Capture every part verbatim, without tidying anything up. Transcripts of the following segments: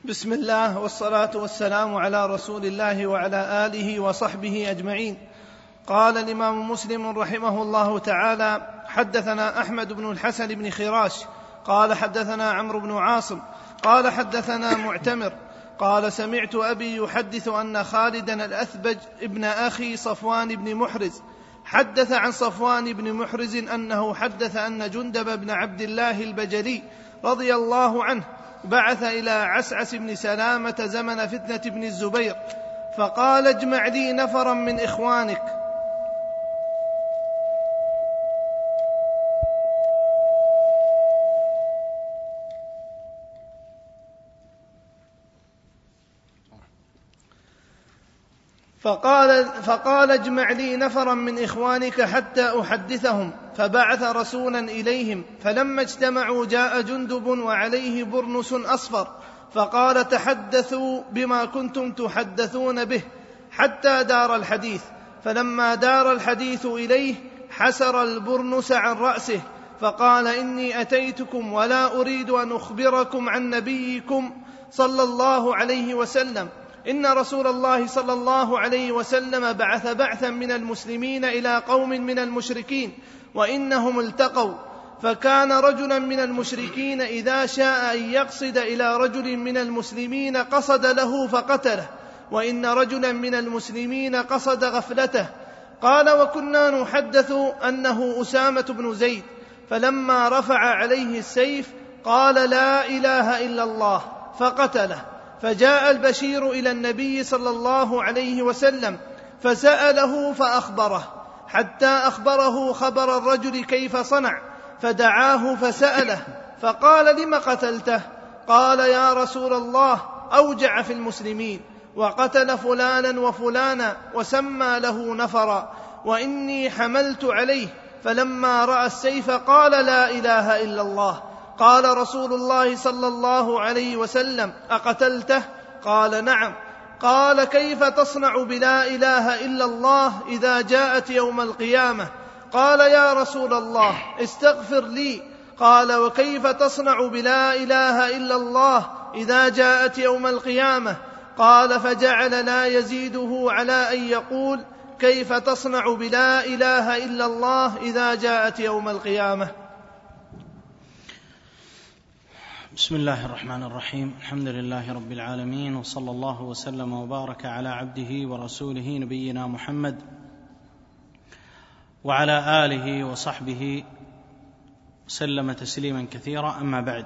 بسم الله والصلاة والسلام على رسول الله وعلى آله وصحبه أجمعين. قال الإمام مسلم رحمه الله تعالى: حدثنا أحمد بن الحسن بن خراش قال حدثنا عمرو بن عاصم قال حدثنا معتمر قال سمعت أبي يحدث أن خالدا الأثبج ابن أخي صفوان بن محرز حدث عن صفوان بن محرز أنه حدث أن جندب بن عبد الله البجلي رضي الله عنه بعث إلى عسعس بن سلامة زمن فتنة ابن الزبير فقال: اجمع لي نفرا من إخوانك فقال, فقال اجمع لي نفرا من إخوانك حتى أحدثهم، فبعث رسولا إليهم، فلما اجتمعوا جاء جندب وعليه برنس أصفر فقال: تحدثوا بما كنتم تحدثون به حتى دار الحديث. فلما دار الحديث إليه حسر البرنس عن رأسه فقال: إني أتيتكم ولا أريد أن أخبركم عن نبيكم صلى الله عليه وسلم، إن رسول الله صلى الله عليه وسلم بعث بعثا من المسلمين إلى قوم من المشركين وإنهم التقوا، فكان رجلا من المشركين إذا شاء أن يقصد إلى رجل من المسلمين قصد له فقتله، وإن رجلا من المسلمين قصد غفلته. قال: وكنا نحدث أنه أسامة بن زيد، فلما رفع عليه السيف قال: لا إله إلا الله، فقتله. فجاء البشير إلى النبي صلى الله عليه وسلم فسأله فأخبره حتى أخبره خبر الرجل كيف صنع، فدعاه فسأله فقال: لم قتلته؟ قال: يا رسول الله، أوجع في المسلمين وقتل فلانا وفلانا وسمى له نفرا، وإني حملت عليه، فلما رأى السيف قال: لا إله إلا الله. قال رسول الله صلى الله عليه وسلم: أقتلته؟ قال: نعم. قال: كيف تصنع بلا إله إلا الله إذا جاءت يوم القيامة؟ قال: يا رسول الله، استغفر لي. قال: وكيف تصنع بلا إله إلا الله إذا جاءت يوم القيامة؟ قال: فجعل لا يزيده على أن يقول: كيف تصنع بلا إله إلا الله إذا جاءت يوم القيامة؟ بسم الله الرحمن الرحيم. الحمد لله رب العالمين، وصلى الله وسلم وبارك على عبده ورسوله نبينا محمد وعلى آله وصحبه وسلم تسليما كثيرا. أما بعد،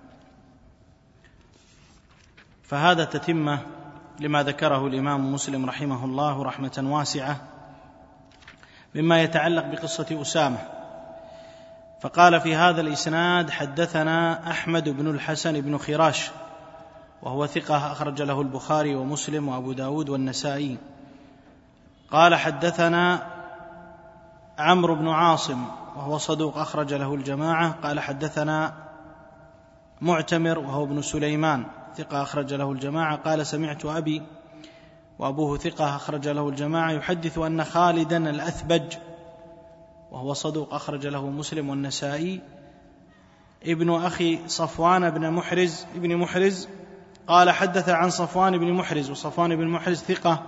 فهذا تتمة لما ذكره الإمام مسلم رحمه الله رحمة واسعة مما يتعلق بقصة أسامة. فقال في هذا الإسناد: حدثنا أحمد بن الحسن بن خراش، وهو ثقة أخرج له البخاري ومسلم وأبو داود والنسائي. قال: حدثنا عمرو بن عاصم، وهو صدوق أخرج له الجماعة. قال: حدثنا معتمر، وهو ابن سليمان، ثقة أخرج له الجماعة. قال: سمعت أبي، وأبوه ثقة أخرج له الجماعة، يحدث أن خالدا الأثبج، وهو صدوق أخرج له مسلم والنسائي، ابن أخي صفوان بن محرز ابن محرز قال: حدث عن صفوان بن محرز، وصفوان بن محرز ثقة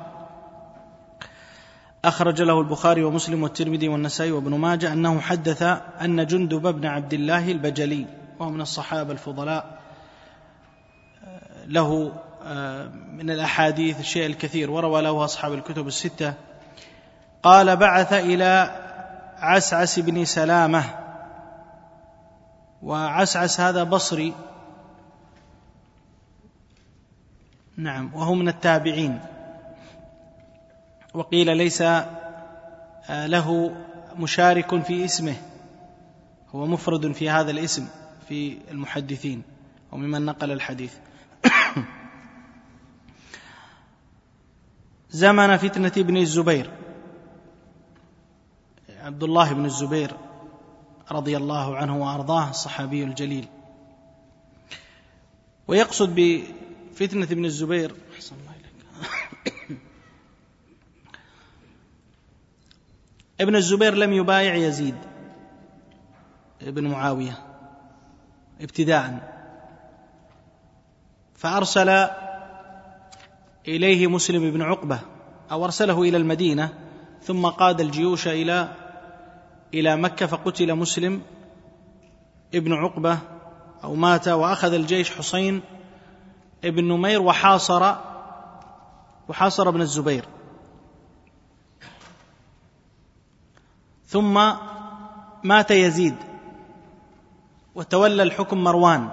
أخرج له البخاري ومسلم والترمذي والنسائي وابن ماجه، أنه حدث أن جندب بن عبد الله البجلي، وهو من الصحابة الفضلاء، له من الأحاديث الشيء الكثير، وروى له أصحاب الكتب الستة. قال: بعث إلى عسعس بن سلامة، وعسعس هذا بصري، نعم، وهو من التابعين، وقيل ليس له مشارك في اسمه، هو مفرد في هذا الاسم في المحدثين وممن نقل الحديث. زمن فتنة ابن الزبير، عبد الله بن الزبير رضي الله عنه وأرضاه، الصحابي الجليل. ويقصد بفتنة ابن الزبير أحسن الله إليك ابن الزبير لم يبايع يزيد ابن معاوية ابتداء، فأرسل إليه مسلم بن عقبة، أو أرسله إلى المدينة، ثم قاد الجيوش إلى إلى مكة، فقتل مسلم ابن عقبة أو مات، وأخذ الجيش حسين ابن نمير وحاصر وحاصر ابن الزبير. ثم مات يزيد وتولى الحكم مروان،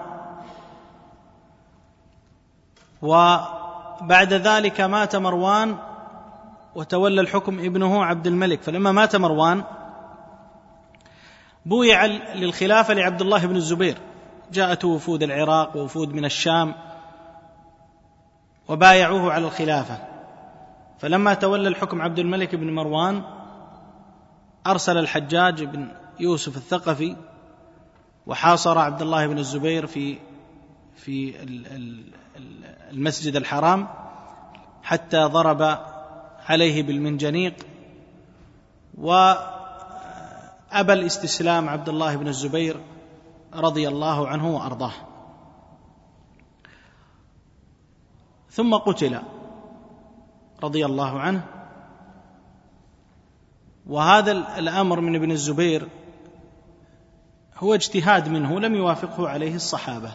وبعد ذلك مات مروان وتولى الحكم ابنه عبد الملك. فلما مات مروان بويع للخلافة لعبد الله بن الزبير، جاءته وفود العراق ووفود من الشام وبايعوه على الخلافة. فلما تولى الحكم عبد الملك بن مروان أرسل الحجاج بن يوسف الثقفي وحاصر عبد الله بن الزبير في في المسجد الحرام حتى ضرب عليه بالمنجنيق، وأبى الاستسلام عبد الله بن الزبير رضي الله عنه وأرضاه، ثم قتل رضي الله عنه. وهذا الأمر من ابن الزبير هو اجتهاد منه لم يوافقه عليه الصحابة،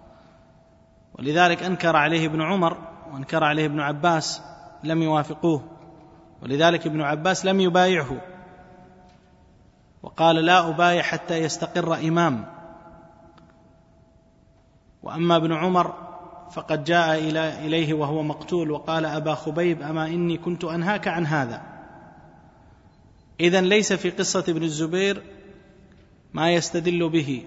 ولذلك أنكر عليه ابن عمر وأنكر عليه ابن عباس لم يوافقوه، ولذلك ابن عباس لم يبايعه وقال لا أبايع حتى يستقر إمام. وأما ابن عمر فقد جاء إليه وهو مقتول وقال أبا خبيب أما إني كنت أنهاك عن هذا. إذن ليس في قصة ابن الزبير ما يستدل به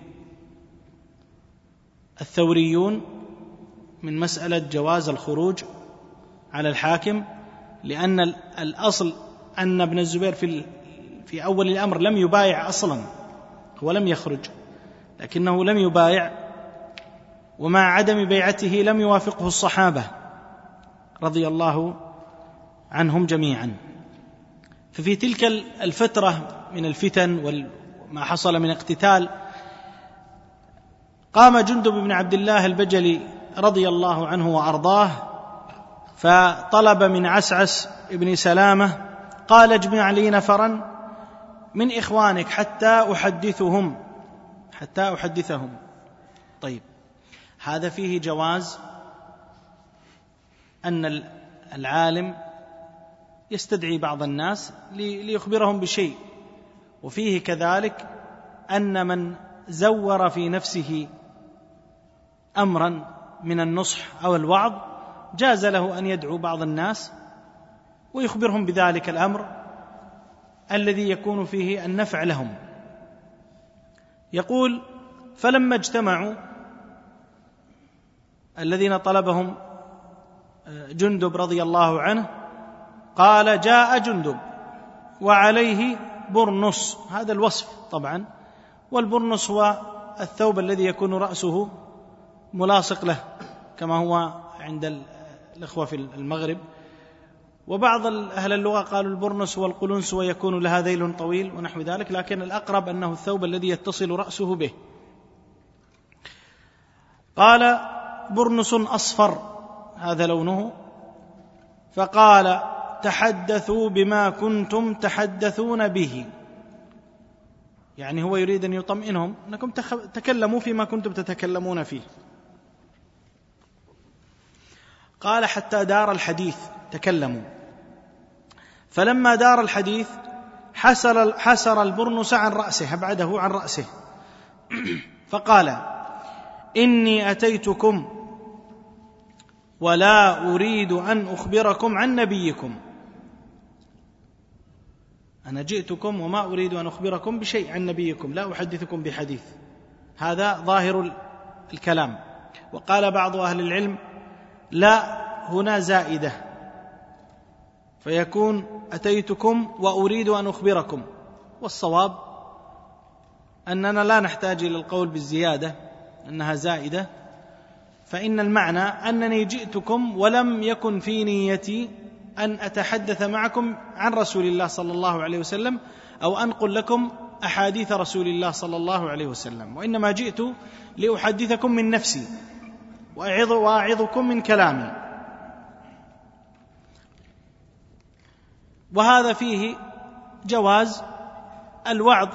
الثوريون من مسألة جواز الخروج على الحاكم، لأن الأصل أن ابن الزبير في في أول الأمر لم يبايع أصلا، هو لم يخرج لكنه لم يبايع، ومع عدم بيعته لم يوافقه الصحابة رضي الله عنهم جميعا. ففي تلك الفترة من الفتن وما حصل من اقتتال قام جندب بن عبد الله البجلي رضي الله عنه وأرضاه فطلب من عسعس بن سلامة قال اجمع لي نفرا من إخوانك حتى أحدثهم حتى أحدثهم طيب، هذا فيه جواز أن العالم يستدعي بعض الناس ليخبرهم بشيء، وفيه كذلك أن من زور في نفسه أمرا من النصح أو الوعظ جاز له أن يدعو بعض الناس ويخبرهم بذلك الأمر الذي يكون فيه النفع لهم. يقول فلما اجتمعوا الذين طلبهم جندب رضي الله عنه قال جاء جندب وعليه برنس، هذا الوصف طبعا، والبرنس هو الثوب الذي يكون رأسه ملاصق له كما هو عند الإخوة في المغرب، وبعض أهل اللغة قالوا البرنس هو القلنس ويكون لها ذيل طويل ونحو ذلك، لكن الأقرب أنه الثوب الذي يتصل رأسه به. قال برنس أصفر هذا لونه، فقال تحدثوا بما كنتم تحدثون به، يعني هو يريد أن يطمئنهم أنكم تكلموا فيما كنتم تتكلمون فيه. قال حتى دار الحديث تكلموا، فلما دار الحديث حسر, حسر البرنس عن رأسه، أبعده عن رأسه فقال إني أتيتكم ولا أريد أن أخبركم عن نبيكم، أنا جئتكم وما أريد أن أخبركم بشيء عن نبيكم، لا أحدثكم بحديث، هذا ظاهر الكلام. وقال بعض أهل العلم لا هنا زائدة، فيكون أتيتكم وأريد أن أخبركم، والصواب أننا لا نحتاج إلى القول بالزيادة أنها زائدة، فإن المعنى أنني جئتكم ولم يكن في نيتي أن أتحدث معكم عن رسول الله صلى الله عليه وسلم أو أنقل لكم أحاديث رسول الله صلى الله عليه وسلم، وإنما جئت لأحدثكم من نفسي، وأعظكم من كلامي. وهذا فيه جواز الوعظ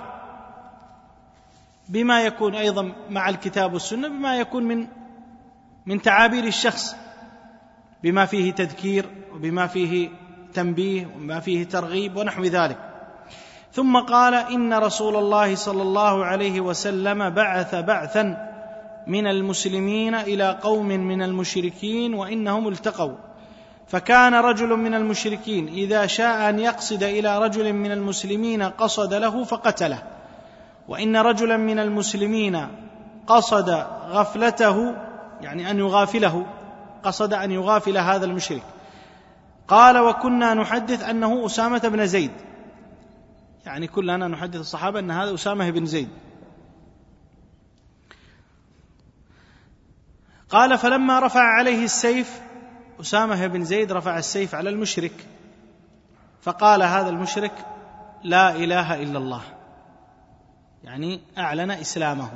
بما يكون أيضا مع الكتاب والسنة، بما يكون من من تعابير الشخص، بما فيه تذكير وبما فيه تنبيه وبما فيه ترغيب ونحو ذلك. ثم قال: إن رسول الله صلى الله عليه وسلم بعث بعثا من المسلمين إلى قوم من المشركين وإنهم التقوا، فكان رجل من المشركين إذا شاء أن يقصد إلى رجل من المسلمين قصد له فقتله، وإن رجلا من المسلمين قصد غفلته، يعني أن يغافله، قصد أن يغافل هذا المشرك. قال: وكنا نحدث أنه أسامة بن زيد، يعني كلنا نحدث الصحابة أن هذا أسامة بن زيد. قال: فلما رفع عليه السيف، أسامة بن زيد رفع السيف على المشرك، فقال هذا المشرك: لا إله إلا الله، يعني أعلن إسلامه،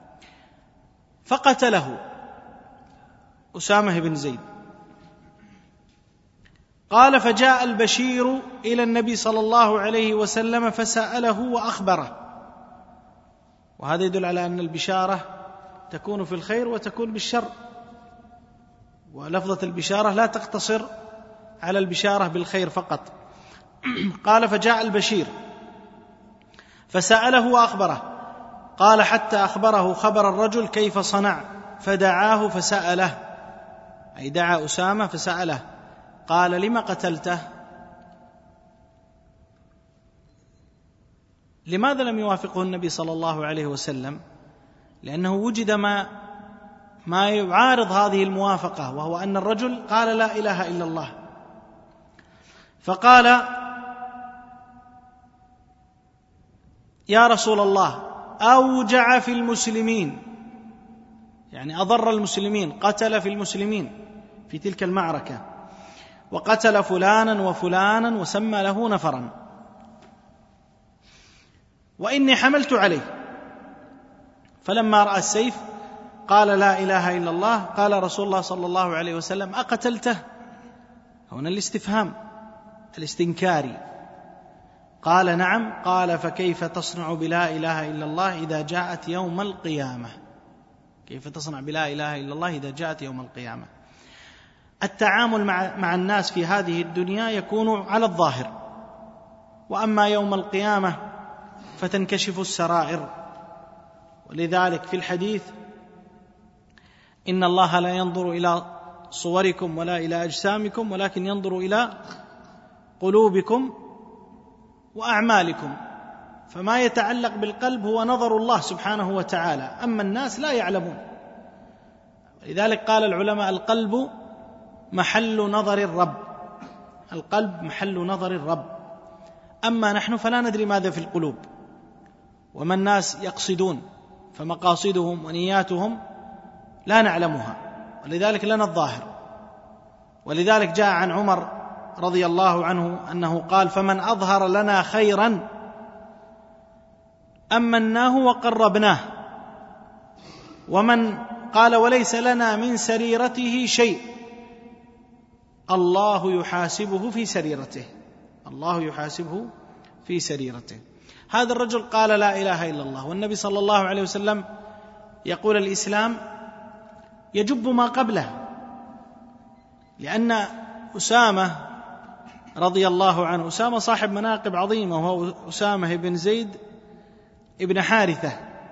فقتله أسامة بن زيد. قال: فجاء البشير إلى النبي صلى الله عليه وسلم فسأله وأخبره. وهذا يدل على أن البشارة تكون في الخير وتكون بالشر، ولفظة البشارة لا تقتصر على البشارة بالخير فقط. قال: فجاء البشير فسأله وأخبره. قال: حتى أخبره خبر الرجل كيف صنع، فدعاه فسأله، أي دعا أسامة فسأله. قال: لما قتلته؟ لماذا لم يوافقه النبي صلى الله عليه وسلم؟ لأنه وجد ما ما يعارض هذه الموافقة، وهو أن الرجل قال لا إله إلا الله. فقال: يا رسول الله، أوجع في المسلمين، يعني أضر المسلمين، قتل في المسلمين في تلك المعركة، وقتل فلانا وفلانا وسمى له نفرا، وإني حملت عليه. فلما رأى السيف قال لا إله إلا الله. قال رسول الله صلى الله عليه وسلم: أقتلته؟ هنا الاستفهام الاستنكاري. قال: نعم. قال: فكيف تصنع بلا إله إلا الله إذا جاءت يوم القيامة؟ كيف تصنع بلا إله إلا الله إذا جاءت يوم القيامة؟ التعامل مع, مع الناس في هذه الدنيا يكون على الظاهر، وأما يوم القيامة فتنكشف السرائر. ولذلك في الحديث: إن الله لا ينظر إلى صوركم ولا إلى أجسامكم ولكن ينظر إلى قلوبكم وأعمالكم. فما يتعلق بالقلب هو نظر الله سبحانه وتعالى، أما الناس لا يعلمون. لذلك قال العلماء: القلب محل نظر الرب، القلب محل نظر الرب، أما نحن فلا ندري ماذا في القلوب وما الناس يقصدون، فمقاصدهم ونياتهم لا نعلمها، ولذلك لنا الظاهر. ولذلك جاء عن عمر رضي الله عنه أنه قال: فمن أظهر لنا خيرا أمناه وقربناه، ومن قال وليس لنا من سريرته شيء الله يحاسبه في سريرته، الله يحاسبه في سريرته. هذا الرجل قال لا إله إلا الله، والنبي صلى الله عليه وسلم يقول: الإسلام يجب ما قبله، لأن أسامة رضي الله عنه، أسامة صاحب مناقب عظيمة، وهو أسامة بن زيد ابن حارثة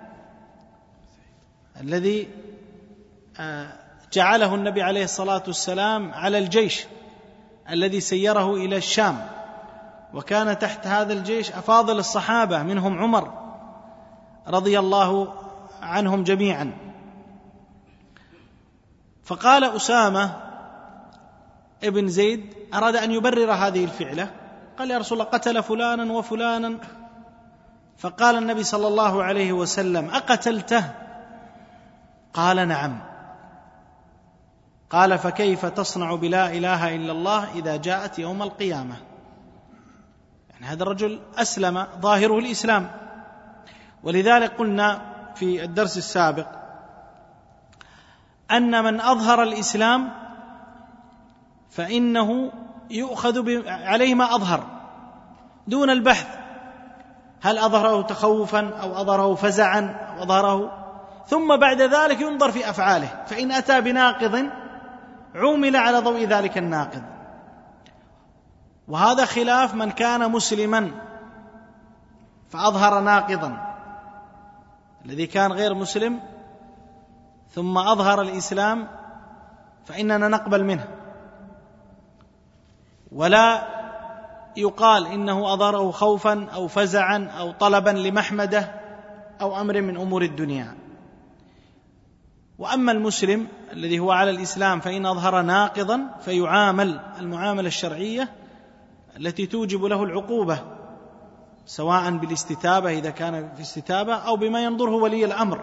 الذي جعله النبي عليه الصلاة والسلام على الجيش الذي سيره إلى الشام، وكان تحت هذا الجيش أفاضل الصحابة، منهم عمر رضي الله عنهم جميعا. فقال أسامة ابن زيد أراد أن يبرر هذه الفعلة، قال: يا رسول الله، قتل فلانا وفلانا. فقال النبي صلى الله عليه وسلم: أقتلته؟ قال: نعم. قال: فكيف تصنع بلا إله إلا الله إذا جاءت يوم القيامة؟ يعني هذا الرجل أسلم، ظاهره الإسلام. ولذلك قلنا في الدرس السابق أن من أظهر الإسلام فإنه يؤخذ عليه ما أظهر دون البحث هل أظهره تخوفا أو أظهره فزعا أو أظهره، ثم بعد ذلك ينظر في أفعاله، فإن أتى بناقض عُمل على ضوء ذلك الناقض. وهذا خلاف من كان مسلما فأظهر ناقضا. الذي كان غير مسلم ثم أظهر الإسلام فإننا نقبل منه، ولا يقال إنه أظهره خوفا أو فزعا أو طلبا لمحمده أو أمر من أمور الدنيا. وأما المسلم الذي هو على الإسلام فإن أظهر ناقضا فيعامل المعاملة الشرعية التي توجب له العقوبة، سواء بالاستتابة إذا كان في استتابة أو بما ينظره ولي الأمر.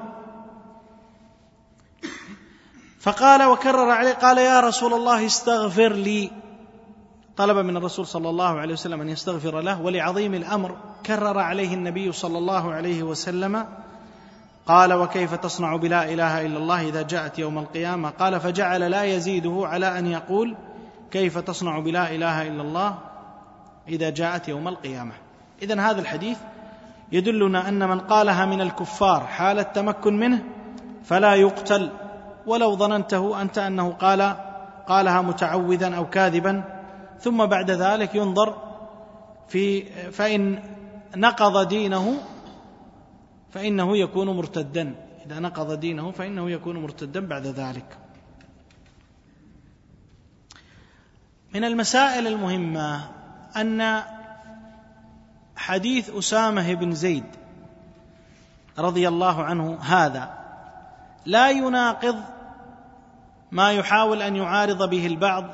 فقال وكرر عليه قال يا رسول الله استغفر لي، طلب من الرسول صلى الله عليه وسلم أن يستغفر له، ولعظيم الأمر كرر عليه النبي صلى الله عليه وسلم قال وكيف تصنع بلا إله إلا الله إذا جاءت يوم القيامة؟ قال فجعل لا يزيده على أن يقول كيف تصنع بلا إله إلا الله إذا جاءت يوم القيامة. إذن هذا الحديث يدلنا أن من قالها من الكفار حال التمكن منه فلا يقتل، ولو ظننته أنت أنه قال قالها متعوذا أو كاذبا، ثم بعد ذلك ينظر في فإن نقض دينه فإنه يكون مرتدا، إذا نقض دينه فإنه يكون مرتدا بعد ذلك. من المسائل المهمة أن حديث أسامة بن زيد رضي الله عنه هذا لا يناقض ما يحاول أن يعارض به البعض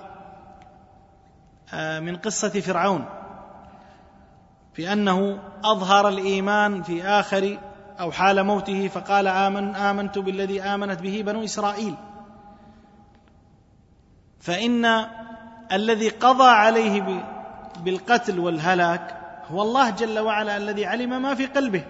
من قصة فرعون في أنه أظهر الإيمان في آخر أو حال موته فقال آمن آمنت بالذي آمنت به بنو إسرائيل، فإن الذي قضى عليه بالقتل والهلاك هو الله جل وعلا الذي علم ما في قلبه.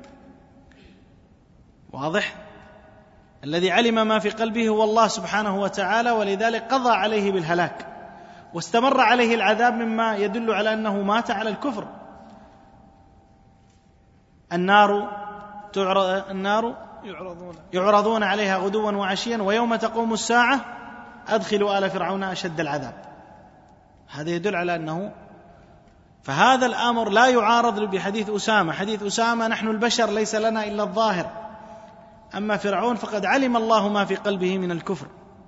واضح؟ الذي علم ما في قلبه هو الله سبحانه وتعالى، ولذلك قضى عليه بالهلاك واستمر عليه العذاب مما يدل على أنه مات على الكفر. النار تعرض النار يعرضون, يعرضون عليها غدوا وعشيا ويوم تقوم الساعة أدخلوا آل فرعون أشد العذاب. هذا يدل على أنه، فهذا الأمر لا يعارض بحديث أسامة. حديث أسامة نحن البشر ليس لنا إلا الظاهر، أما فرعون فقد علم الله ما في قلبه من الكفر،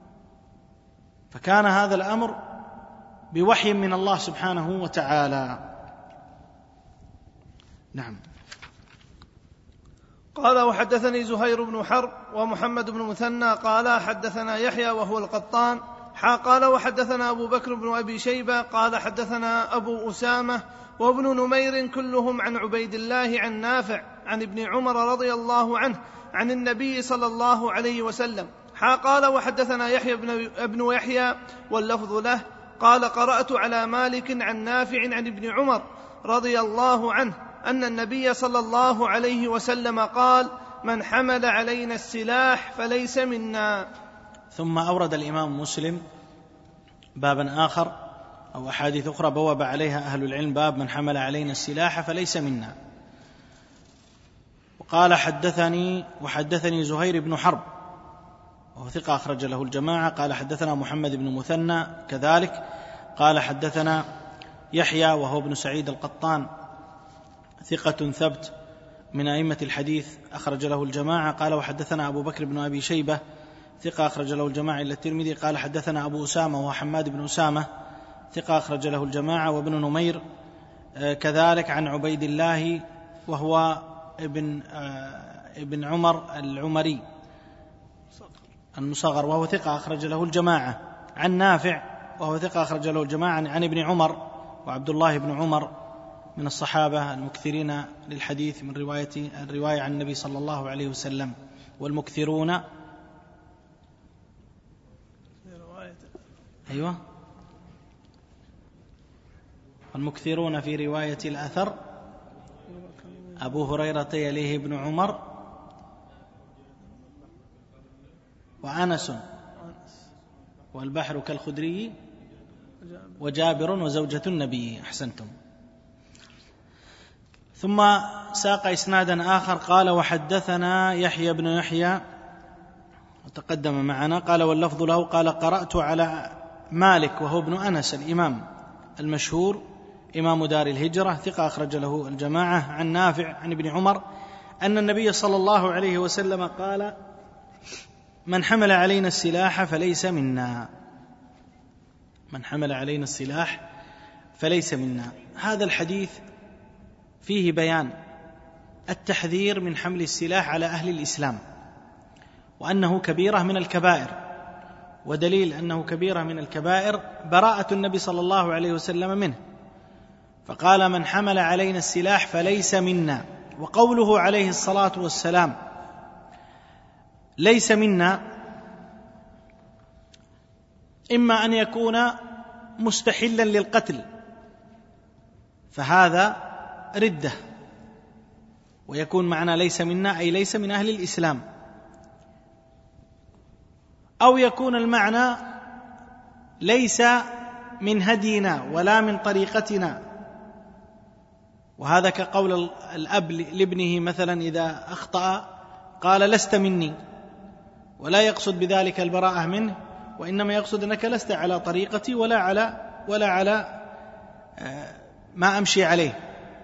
فكان هذا الأمر بوحي من الله سبحانه وتعالى. نعم. قال وحدثني زهير بن حرب ومحمد بن مثنى قال حدثنا يحيى وهو القطان حا قال وحدثنا أبو بكر بن أبي شيبة قال حدثنا أبو أسامة وابن نمير كلهم عن عبيد الله عن نافع عن ابن عمر رضي الله عنه عن النبي صلى الله عليه وسلم حا قال وحدثنا يحيى بن, ابن يحيى واللفظ له قال قرأت على مالك عن نافع عن ابن عمر رضي الله عنه أن النبي صلى الله عليه وسلم قال من حمل علينا السلاح فليس منا. ثم أورد الإمام مسلم بابا آخر أو أحاديث أخرى بواب عليها أهل العلم باب من حمل علينا السلاح فليس منا. وقال حدثني وحدثني زهير بن حرب وهو ثقة أخرج له الجماعة قال حدثنا محمد بن مثنى كذلك قال حدثنا يحيى وهو ابن سعيد القطان ثقة ثبت من أئمة الحديث أخرج له الجماعة قال وحدثنا أبو بكر بن أبي شيبة ثقة أخرج له الجماعة إلا الترمذي قال حدثنا أبو أسامة وهو حماد بن أسامة ثقة أخرج له الجماعة وابن نمير كذلك عن عبيد الله وهو ابن ابن عمر العمري المصغر وهو ثقة أخرج له الجماعة عن نافع وهو ثقة أخرج له الجماعة عن ابن عمر وعبد الله بن عمر من الصحابة المكثرين للحديث من رواية الرواية عن النبي صلى الله عليه وسلم. والمكثرون أيوة والمكثرون في رواية الأثر أبو هريرة يليه ابن عمر وأنس والبحر كالخدري وجابر وزوجة النبي. أحسنتم. ثم ساق إسنادا آخر قال وحدثنا يحيى بن يحيى وتقدم معنا قال واللفظ له قال قرأت على مالك وهو ابن أنس الإمام المشهور إمام دار الهجرة ثقة أخرج له الجماعة عن نافع عن ابن عمر أن النبي صلى الله عليه وسلم قال من حمل علينا السلاح فليس منا. من حمل علينا السلاح فليس منا. هذا الحديث فيه بيان التحذير من حمل السلاح على أهل الإسلام وأنه كبيرة من الكبائر، ودليل أنه كبيرة من الكبائر براءة النبي صلى الله عليه وسلم منه، فقال من حمل علينا السلاح فليس منا. وقوله عليه الصلاة والسلام ليس منا إما أن يكون مستحلا للقتل فهذا ردة، ويكون معنى ليس منا أي ليس من أهل الإسلام، أو يكون المعنى ليس من هدينا ولا من طريقتنا، وهذا كقول الأب لابنه مثلا إذا أخطأ قال لست مني، ولا يقصد بذلك البراءة منه، وإنما يقصد أنك لست على طريقتي ولا على ولا على ما أمشي عليه.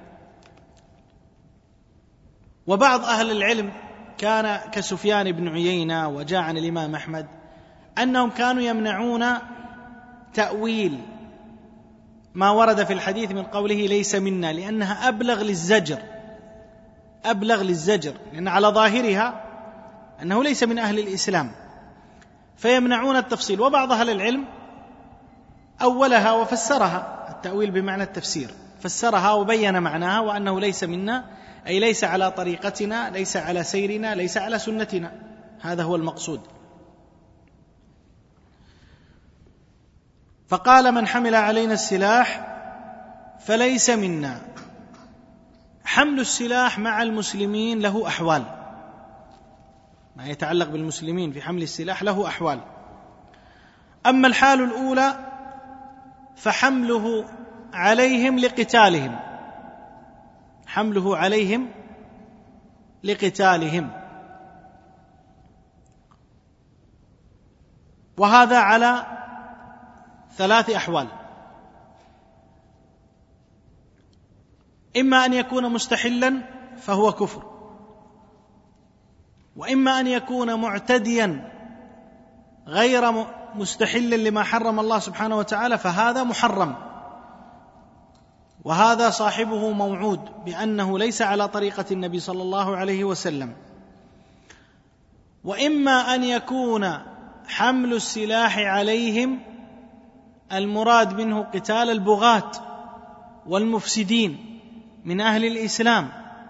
وبعض أهل العلم كان كسفيان بن عيينة وجاء عن الإمام أحمد أنهم كانوا يمنعون تأويل ما ورد في الحديث من قوله ليس منا، لأنها أبلغ للزجر أبلغ للزجر لأن على ظاهرها أنه ليس من أهل الإسلام، فيمنعون التفصيل. وبعض أهل العلم أولها وفسرها، التأويل بمعنى التفسير، فسرها وبين معناها وأنه ليس منا أي ليس على طريقتنا، ليس على سيرنا، ليس على سنتنا، هذا هو المقصود. فقال من حمل علينا السلاح فليس منا. حمل السلاح مع المسلمين له أحوال، ما يتعلق بالمسلمين في حمل السلاح له أحوال. أما الحال الأولى فحمله عليهم لقتالهم، حمله عليهم لقتالهم، وهذا على ثلاث أحوال: إما أن يكون مستحلا فهو كفر، وإما أن يكون معتديا غير مستحل لما حرم الله سبحانه وتعالى فهذا محرم، وهذا صاحبه موعود بأنه ليس على طريقة النبي صلى الله عليه وسلم. وإما أن يكون حمل السلاح عليهم المراد منه قتال البغاة والمفسدين من أهل الإسلام،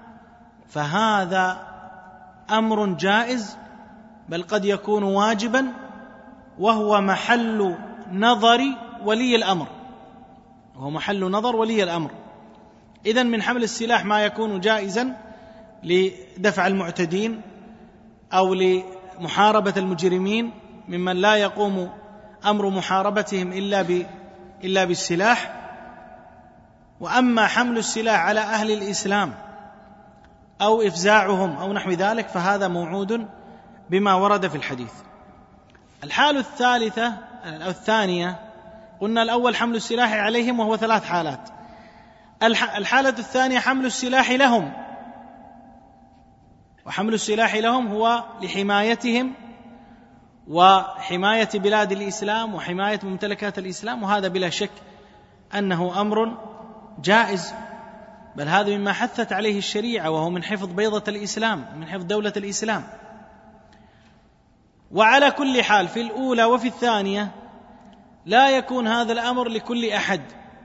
فهذا أمر جائز بل قد يكون واجبا، وهو محل نظر ولي الأمر، وهو محل نظر ولي الأمر. إذن من حمل السلاح ما يكون جائزا لدفع المعتدين أو لمحاربة المجرمين ممن لا يقوم أمر محاربتهم إلا ب إلا بالسلاح. وأما حمل السلاح على أهل الإسلام أو إفزاعهم أو نحو ذلك فهذا موعود بما ورد في الحديث. الحالة الثالثة أو الثانية، قلنا الأول حمل السلاح عليهم وهو ثلاث حالات. الحالة الثانية حمل السلاح لهم، وحمل السلاح لهم هو لحمايتهم وحماية بلاد الإسلام وحماية ممتلكات الإسلام، وهذا بلا شك أنه أمر جائز، بل هذا مما حثت عليه الشريعة، وهو من حفظ بيضة الإسلام، من حفظ دولة الإسلام. وعلى كل حال في الأولى وفي الثانية لا يكون هذا الأمر لكل أحد،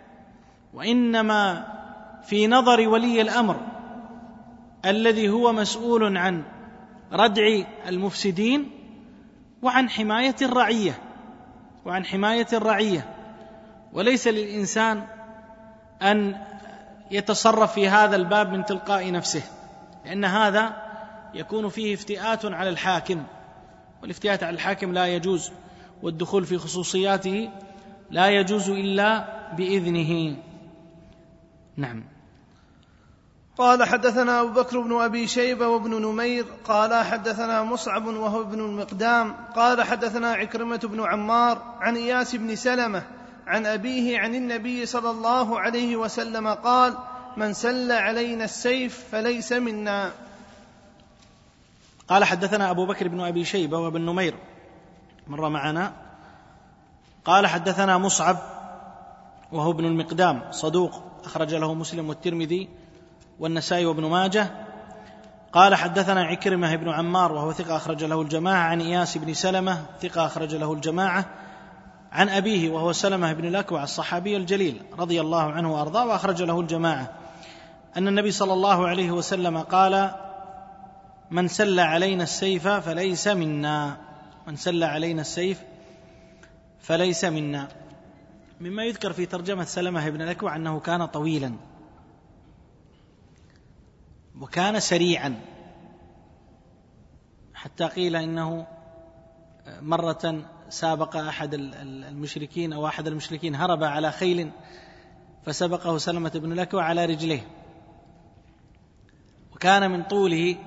وإنما في نظر ولي الأمر الذي هو مسؤول عن ردع المفسدين وعن حماية الرعية وعن حماية الرعية وليس للإنسان أن يتصرف في هذا الباب من تلقاء نفسه، لأن هذا يكون فيه افتئات على الحاكم، والافتئات على الحاكم لا يجوز. والدخول في خصوصياته لا يجوز إلا بإذنه. نعم. قال حدثنا أبو بكر بن أبي شيبة وابن نمير قال حدثنا مصعب وهو ابن المقدام قال حدثنا عكرمة بن عمار عن إياس بن سلمة عن أبيه عن النبي صلى الله عليه وسلم قال: من سل علينا السيف فليس منا. قال حدثنا أبو بكر بن أبي شيبة وابن نمير مر معنا. قال حدثنا مصعب وهو ابن المقدام صدوق أخرج له مسلم والترمذي والنسائي وابن ماجه. قال حدثنا عكرمة بن عمار وهو ثقة أخرج له الجماعة عن إياس بن سلمة ثقة أخرج له الجماعة عن أبيه وهو سلمة بن الأكوع الصحابي الجليل رضي الله عنه وأرضاه وأخرج له الجماعة أن النبي صلى الله عليه وسلم قال: من سل علينا السيف فليس منا. من سل علينا السيف فليس منا. مما يذكر في ترجمة سلمة بن الأكوع أنه كان طويلا وكان سريعا، حتى قيل إنه مرة سابق أحد المشركين أو أحد المشركين هرب على خيل فسبقه سلمة بن الأكوع على رجليه، وكان من طوله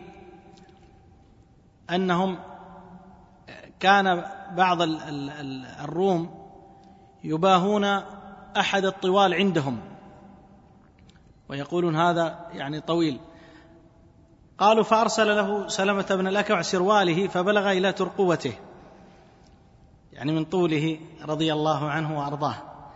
أنهم كان بعض الروم يباهون أحد الطوال عندهم ويقولون هذا يعني طويل. قالوا فأرسل له سلمة بن الأكوع سرواله فبلغ إلى ترقوته، يعني من طوله رضي الله عنه وأرضاه.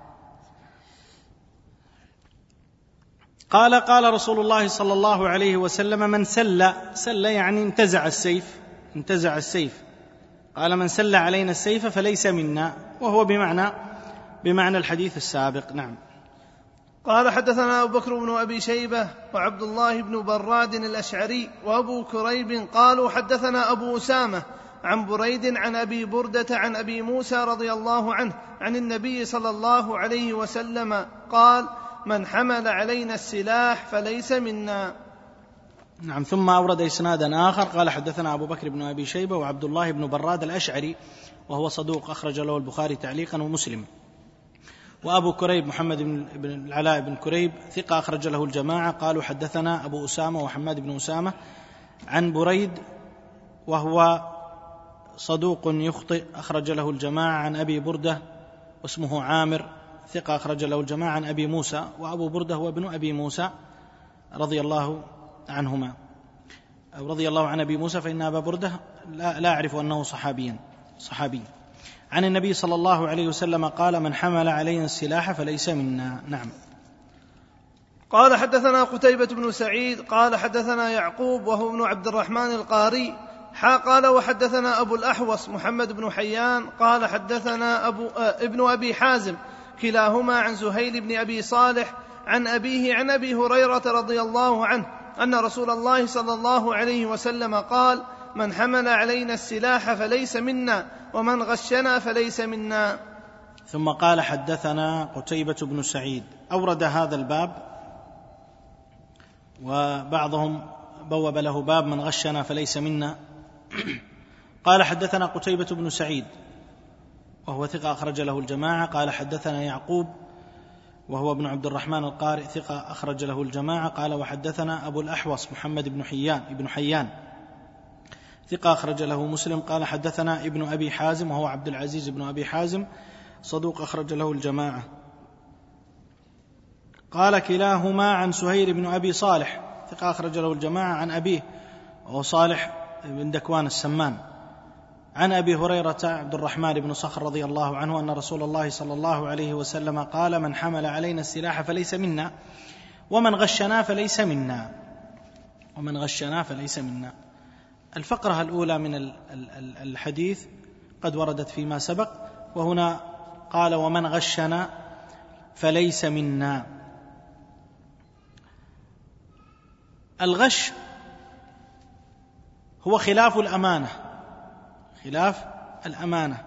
قال: قال رسول الله صلى الله عليه وسلم: من سل، سل يعني انتزع السيف، انتزع السيف. قال: من سل علينا السيف فليس منا، وهو بمعنى بمعنى الحديث السابق. نعم. قال حدثنا أبو بكر بن أبي شيبة وعبد الله بن براد الأشعري وأبو كريب قالوا حدثنا أبو أسامة عن بريد عن أبي بردة عن أبي موسى رضي الله عنه عن النبي صلى الله عليه وسلم قال: من حمل علينا السلاح فليس منا. نعم. ثم أورد إسنادا آخر قال حدثنا أبو بكر بن أبي شيبة وعبد الله بن براد الأشعري وهو صدوق أخرج له البخاري تعليقا ومسلم. وأبو كريب محمد بن العلاء بن كريب ثقة أخرج له الجماعة. قالوا حدثنا أبو أسامة وحماد بن أسامة عن بريد وهو صدوق يخطئ أخرج له الجماعة عن أبي بردة واسمه عامر ثقة أخرج له الجماعة عن أبي موسى، وأبو بردة هو ابن أبي موسى رضي الله عنهما أو رضي الله عن أبي موسى، فإن أبا بردة لا, لا أعرف أنه صحابيا صحابي عن النبي صلى الله عليه وسلم قال: من حمل علينا السلاح فليس منا. نعم. قال حدثنا قتيبة بن سعيد قال حدثنا يعقوب وهو ابن عبد الرحمن القاري حا قال وحدثنا أبو الأحوص محمد بن حيان قال حدثنا أبو آه ابن أبي حازم كلاهما عن زهيل بن أبي صالح عن أبيه عن أبي هريرة رضي الله عنه أن رسول الله صلى الله عليه وسلم قال: من حمل علينا السلاح فليس منا ومن غشنا فليس منا. ثم قال حدثنا قتيبة بن سعيد. أورد هذا الباب وبعضهم بوب له باب من غشنا فليس منا. قال حدثنا قتيبة بن سعيد وهو ثقة أخرج له الجماعة. قال حدثنا يعقوب وهو ابن عبد الرحمن القارئ ثقة أخرج له الجماعة. قال وحدثنا أبو الأحوص محمد بن حيان ابن حيان ثقة أخرج له مسلم. قال حدثنا ابن أبي حازم وهو عبد العزيز بن أبي حازم صدوق أخرج له الجماعة. قال كلاهما عن سهير بن أبي صالح ثقة أخرج له الجماعة عن أبيه وهو صالح بن دكوان السمان عن أبي هريرة عبد الرحمن بن صخر رضي الله عنه أن رسول الله صلى الله عليه وسلم قال: من حمل علينا السلاح فليس منا ومن غشنا فليس منا. ومن غشنا فليس منا. الفقرة الأولى من الحديث قد وردت فيما سبق، وهنا قال: ومن غشنا فليس منا. الغش هو خلاف الأمانة، خلاف الأمانة،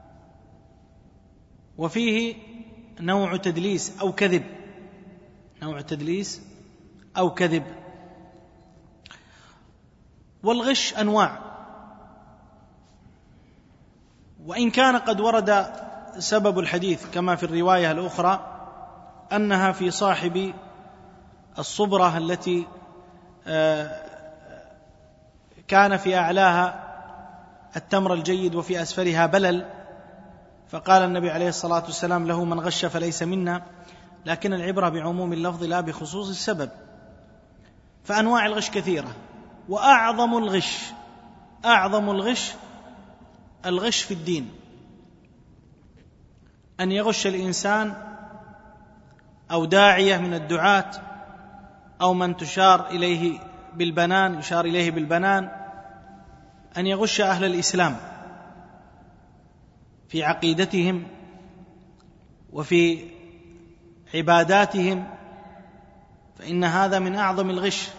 وفيه نوع تدليس أو كذب، نوع تدليس أو كذب. والغش أنواع، وإن كان قد ورد سبب الحديث كما في الرواية الأخرى أنها في صاحب الصبرة التي كان في أعلاها التمر الجيد وفي أسفلها بلل، فقال النبي عليه الصلاة والسلام له: من غش فليس منا. لكن العبرة بعموم اللفظ لا بخصوص السبب. فأنواع الغش كثيرة، وأعظم الغش أعظم الغش الغش في الدين، أن يغش الإنسان أو داعية من الدعاة أو من تشار إليه بالبنان يشار إليه بالبنان أن يغش أهل الإسلام في عقيدتهم وفي عباداتهم، فإن هذا من أعظم الغش.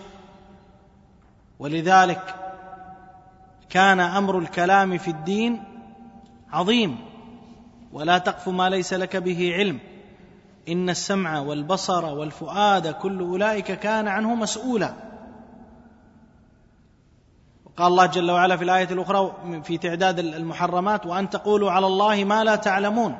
ولذلك كان أمر الكلام في الدين عظيم: ولا تقف ما ليس لك به علم إن السمع والبصر والفؤاد كل أولئك كان عنه مسؤولا. وقال الله جل وعلا في الآية الأخرى في تعداد المحرمات: وأن تقولوا على الله ما لا تعلمون.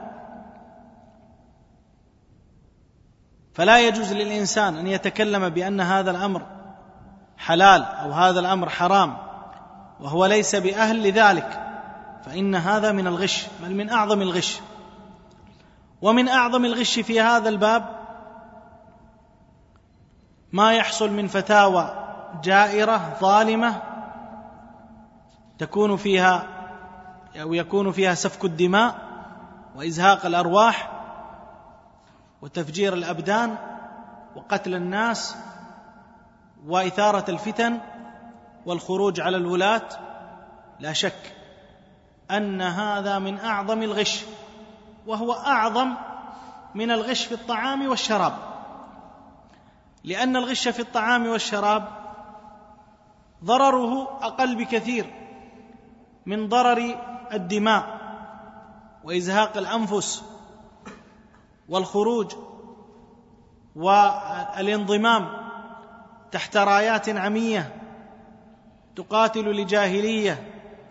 فلا يجوز للإنسان أن يتكلم بأن هذا الأمر حلال أو هذا الأمر حرام وهو ليس بأهل لذلك، فإن هذا من الغش، بل من أعظم الغش. ومن أعظم الغش في هذا الباب ما يحصل من فتاوى جائرة ظالمة تكون فيها أو يكون فيها سفك الدماء وإزهاق الأرواح وتفجير الأبدان وقتل الناس وإثارة الفتن والخروج على الولاة. لا شك أن هذا من أعظم الغش، وهو أعظم من الغش في الطعام والشراب، لأن الغش في الطعام والشراب ضرره أقل بكثير من ضرر الدماء وإزهاق الأنفس والخروج والانضمام تحت رايات عمية تقاتل لجاهلية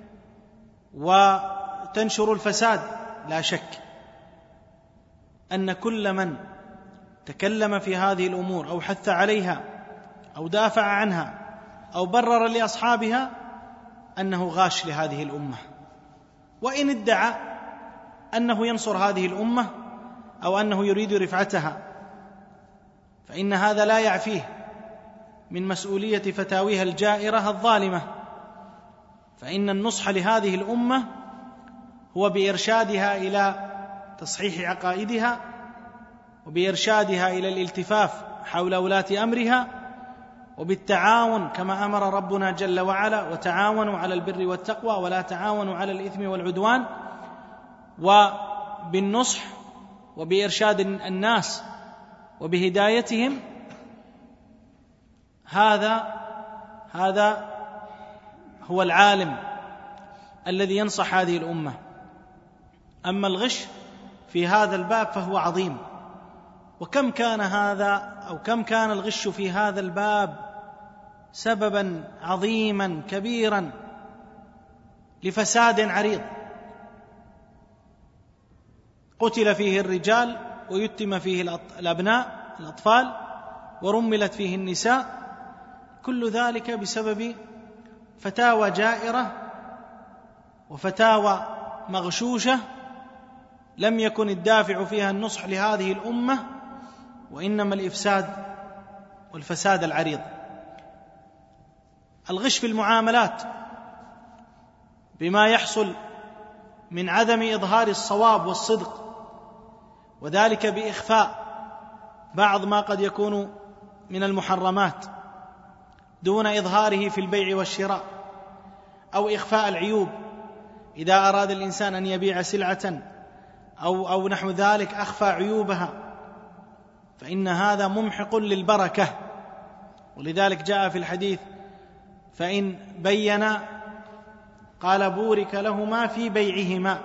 وتنشر الفساد. لا شك أن كل من تكلم في هذه الأمور أو حث عليها أو دافع عنها أو برر لأصحابها أنه غاش لهذه الأمة، وإن ادعى أنه ينصر هذه الأمة أو أنه يريد رفعتها، فإن هذا لا يعفيه من مسؤولية فتاويها الجائرة الظالمة. فإن النصح لهذه الأمة هو بإرشادها إلى تصحيح عقائدها وبإرشادها إلى الالتفاف حول ولاة أمرها، وبالتعاون كما أمر ربنا جل وعلا: وتعاونوا على البر والتقوى ولا تعاونوا على الإثم والعدوان، وبالنصح وبإرشاد الناس وبهدايتهم. هذا هذا هو العالم الذي ينصح هذه الأمة. أما الغش في هذا الباب فهو عظيم، وكم كان هذا أو كم كان الغش في هذا الباب سببا عظيما كبيرا لفساد عريض قتل فيه الرجال ويتم فيه الأبناء الأطفال ورملت فيه النساء، كل ذلك بسبب فتاوى جائرة وفتاوى مغشوشة لم يكن الدافع فيها النصح لهذه الأمة، وإنما الإفساد والفساد العريض. الغش في المعاملات بما يحصل من عدم إظهار الصواب والصدق، وذلك بإخفاء بعض ما قد يكون من المحرمات دون إظهاره في البيع والشراء، أو إخفاء العيوب إذا أراد الإنسان أن يبيع سلعة أو, أو نحو ذلك أخفى عيوبها، فإن هذا ممحق للبركة. ولذلك جاء في الحديث: فإن بين قال بورك لهما في بيعهما.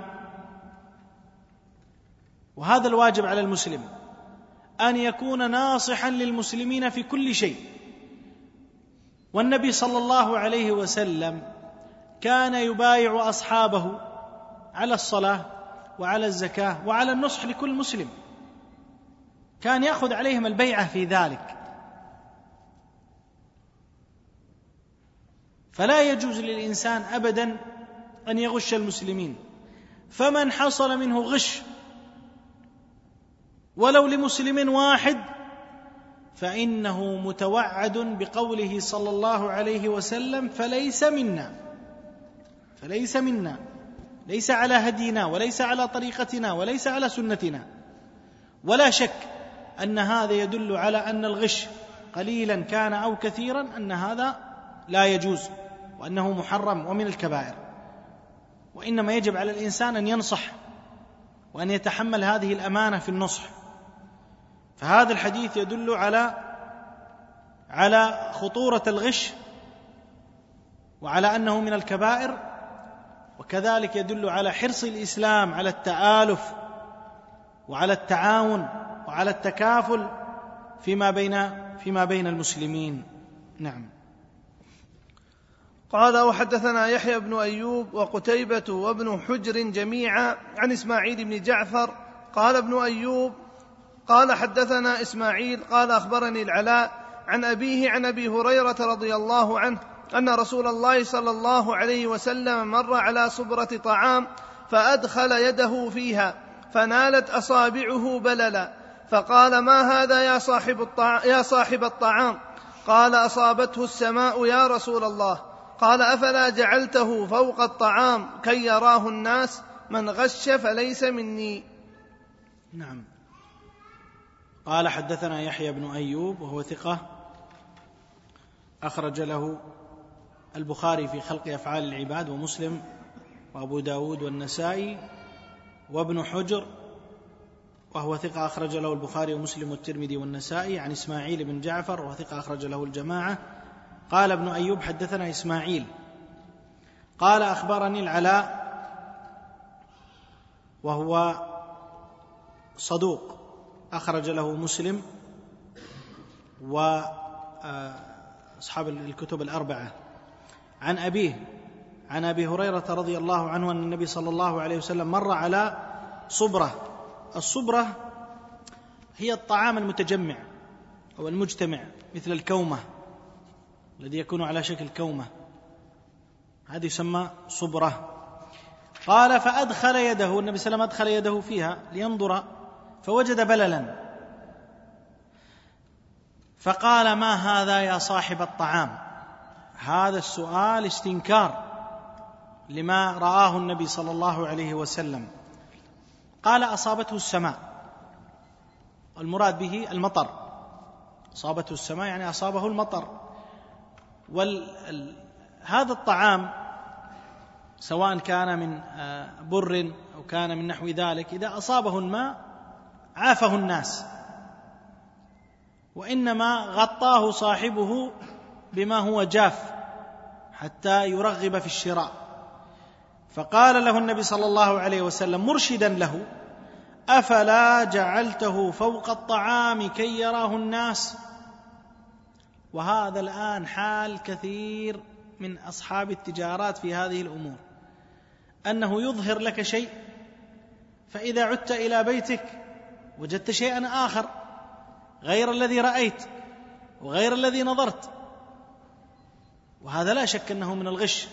وهذا الواجب على المسلم أن يكون ناصحا للمسلمين في كل شيء. والنبي صلى الله عليه وسلم كان يبايع أصحابه على الصلاة وعلى الزكاة وعلى النصح لكل مسلم، كان يأخذ عليهم البيعة في ذلك. فلا يجوز للإنسان أبدا أن يغش المسلمين، فمن حصل منه غش ولو لمسلم واحد فإنه متوعد بقوله صلى الله عليه وسلم: فليس منا، فليس منا، ليس على هدينا وليس على طريقتنا وليس على سنتنا. ولا شك أن هذا يدل على أن الغش قليلا كان أو كثيرا أن هذا لا يجوز وأنه محرم ومن الكبائر، وإنما يجب على الإنسان أن ينصح وأن يتحمل هذه الأمانة في النصح. فهذا الحديث يدل على على خطورة الغش وعلى أنه من الكبائر، وكذلك يدل على حرص الإسلام على التآلف وعلى التعاون وعلى التكافل فيما بين فيما بين المسلمين. نعم. قال: وحدثنا يحيى بن أيوب وقتيبة وابن حجر جميعا عن إسماعيل بن جعفر قال ابن أيوب قال حدثنا إسماعيل قال أخبرني العلاء عن أبيه عن أبي هريرة رضي الله عنه أن رسول الله صلى الله عليه وسلم مر على صبرة طعام فأدخل يده فيها فنالت أصابعه بللا، فقال: ما هذا يا صاحب الطعام, يا صاحب الطعام؟ قال: أصابته السماء يا رسول الله. قال: أفلا جعلته فوق الطعام كي يراه الناس؟ من غش فليس مني. نعم. قال: حدثنا يحيى بن أيوب وهو ثقة أخرج له البخاري في خلق أفعال العباد ومسلم وأبو داود والنسائي، وابن حجر وهو ثقة أخرج له البخاري ومسلم والترمذي والنسائي، عن إسماعيل بن جعفر وهو ثقة أخرج له الجماعة. قال ابن أيوب: حدثنا إسماعيل قال أخبرني العلاء وهو صدوق أخرج له مسلم وأصحاب الكتب الأربعة، عن أبيه عن أبي هريرة رضي الله عنه أن النبي صلى الله عليه وسلم مر على صبرة. الصبرة هي الطعام المتجمع أو المجتمع مثل الكومة الذي يكون على شكل كومة، هذه يسمى صبرة. قال: فأدخل يده، النبي صلى الله عليه وسلم أدخل يده فيها لينظر فوجد بللا، فقال: ما هذا يا صاحب الطعام؟ هذا السؤال استنكار لما رآه النبي صلى الله عليه وسلم. قال: أصابته السماء، المراد به المطر، أصابته السماء يعني أصابه المطر. وهذا الطعام سواء كان من بر أو كان من نحو ذلك، إذا أصابه الماء عافه الناس، وإنما غطاه صاحبه بما هو جاف حتى يرغب في الشراء. فقال له النبي صلى الله عليه وسلم مرشدا له: أفلا جعلته فوق الطعام كي يراه الناس؟ وهذا الآن حال كثير من أصحاب التجارات في هذه الأمور، أنه يظهر لك شيء فإذا عدت إلى بيتك وجدت شيئا آخر غير الذي رأيت وغير الذي نظرت، وهذا لا شك أنه من الغش.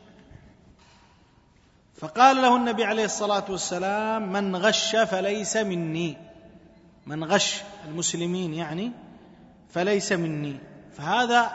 فقال له النبي عليه الصلاة والسلام: من غش فليس مني، من غش المسلمين يعني فليس مني. فهذا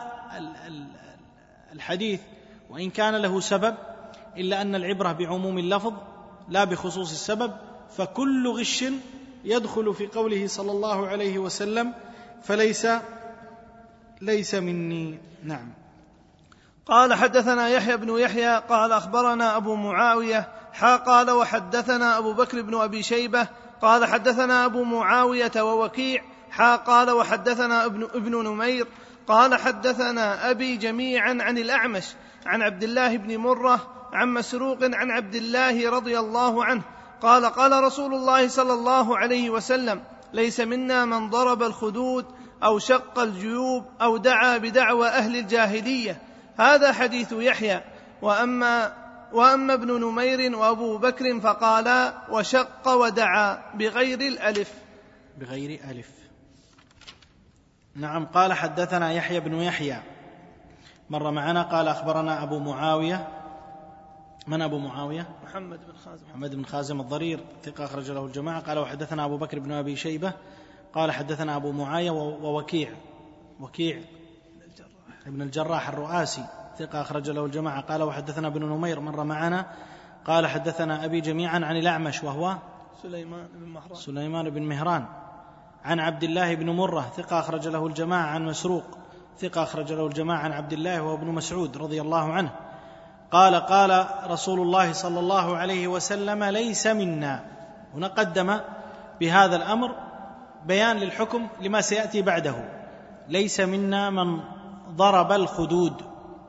الحديث وإن كان له سبب إلا أن العبرة بعموم اللفظ لا بخصوص السبب، فكل غش يدخل في قوله صلى الله عليه وسلم: فليس ليس مني. نعم. قال: حدثنا يحيى بن يحيى قال أخبرنا أبو معاوية حا قال وحدثنا أبو بكر بن أبي شيبة قال حدثنا أبو معاوية ووكيع حا قال وحدثنا ابن, ابن نمير قال حدثنا أبي جميعا عن الأعمش عن عبد الله بن مرة عن مسروق عن عبد الله رضي الله عنه قال: قال رسول الله صلى الله عليه وسلم: ليس منا من ضرب الخدود أو شق الجيوب أو دعا بدعوى أهل الجاهلية. هذا حديث يحيى. وأما وأما ابن نمير وأبو بكر فقالا وشق ودعا بغير الألف. بغير ألف. نعم. قال حدثنا يحيى بن يحيى مر معنا قال أخبرنا أبو معاوية. من أبو معاوية؟ محمد بن خازم محمد بن خازم الضرير ثقة أخرج له الجماعة. قال وحدثنا أبو بكر بن أبي شيبة قال حدثنا أبو معاوية ووكيع وكيع ابن الجراح الرؤاسي ثقة أخرج له الجماعة. قال وحدثنا ابن نمير مر معنا قال حدثنا أبي جميعا عن الأعمش وهو سليمان بن مهران سليمان بن مهران عن عبد الله بن مرة ثقة أخرج له الجماعة عن مسروق ثقة أخرج له الجماعة عن عبد الله وابن مسعود رضي الله عنه قال قال رسول الله صلى الله عليه وسلم ليس منا. هنا قدم بهذا الأمر بيان للحكم لما سيأتي بعده. ليس منا من ضرب الخدود.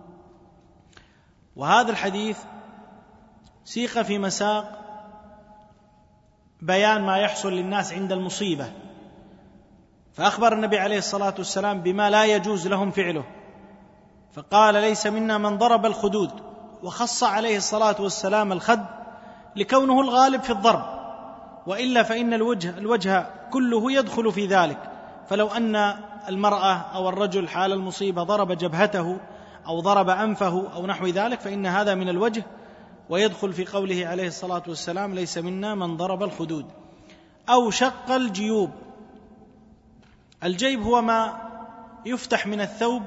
وهذا الحديث سيق في مساق بيان ما يحصل للناس عند المصيبة، فأخبر النبي عليه الصلاة والسلام بما لا يجوز لهم فعله، فقال ليس منا من ضرب الخدود، وخص عليه الصلاة والسلام الخد لكونه الغالب في الضرب، وإلا فإن الوجه, الوجه كله يدخل في ذلك. فلو أن المرأة أو الرجل حال المصيبة ضرب جبهته أو ضرب أنفه أو نحو ذلك فإن هذا من الوجه ويدخل في قوله عليه الصلاة والسلام ليس منا من ضرب الخدود. أو شق الجيوب. الجيب هو ما يفتح من الثوب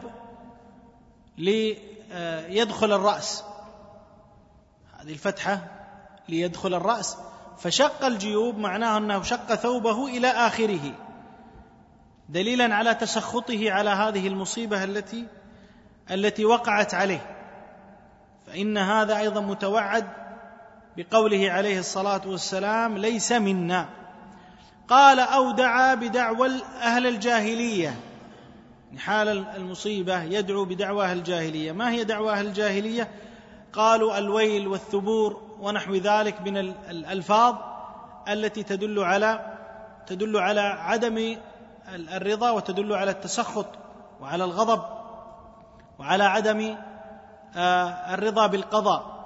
ليدخل الرأس، هذه الفتحة ليدخل الرأس، فشق الجيوب معناه أنه شق ثوبه إلى آخره، دليلا على تسخطه على هذه المصيبة التي التي وقعت عليه. فإن هذا أيضا متوعد بقوله عليه الصلاة والسلام ليس منا. قال أو دعا بدعوى أهل الجاهلية، حال المصيبة يدعو بدعوى أهل الجاهلية. ما هي دعوى أهل الجاهلية؟ قالوا الويل والثبور ونحو ذلك من الألفاظ التي تدل على تدل على عدم الرضا وتدل على التسخط وعلى الغضب وعلى عدم الرضا بالقضاء.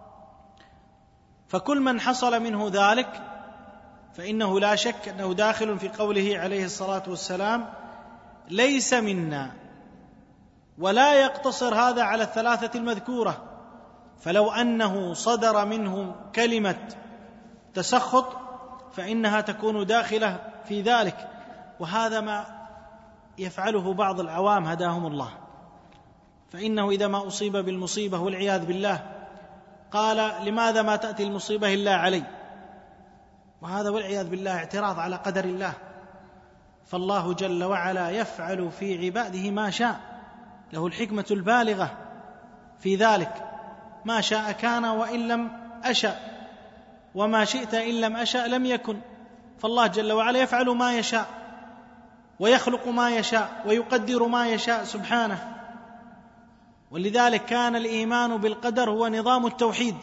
فكل من حصل منه ذلك فإنه لا شك أنه داخل في قوله عليه الصلاة والسلام ليس منا. ولا يقتصر هذا على الثلاثة المذكورة، فلو أنه صدر منه كلمة تسخط فإنها تكون داخلة في ذلك. وهذا ما يفعله بعض العوام هداهم الله، فإنه إذا ما أصيب بالمصيبة والعياذ بالله قال لماذا ما تأتي المصيبة إلا علي، وهذا والعياذ بالله اعتراض على قدر الله. فالله جل وعلا يفعل في عباده ما شاء، له الحكمة البالغة في ذلك، ما شاء كان وإن لم أشأ، وما شئت إن لم أشأ لم يكن. فالله جل وعلا يفعل ما يشاء ويخلق ما يشاء ويقدر ما يشاء سبحانه. ولذلك كان الإيمان بالقدر هو نظام التوحيد،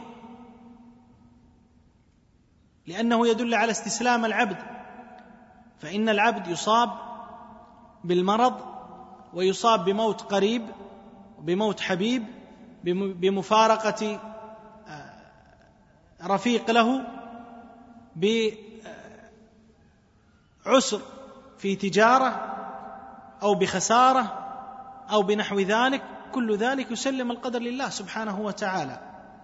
لأنه يدل على استسلام العبد. فإن العبد يصاب بالمرض ويصاب بموت قريب بموت حبيب، بمفارقة رفيق له، بعسر في تجارة أو بخسارة أو بنحو ذلك، كل ذلك يسلم القدر لله سبحانه وتعالى.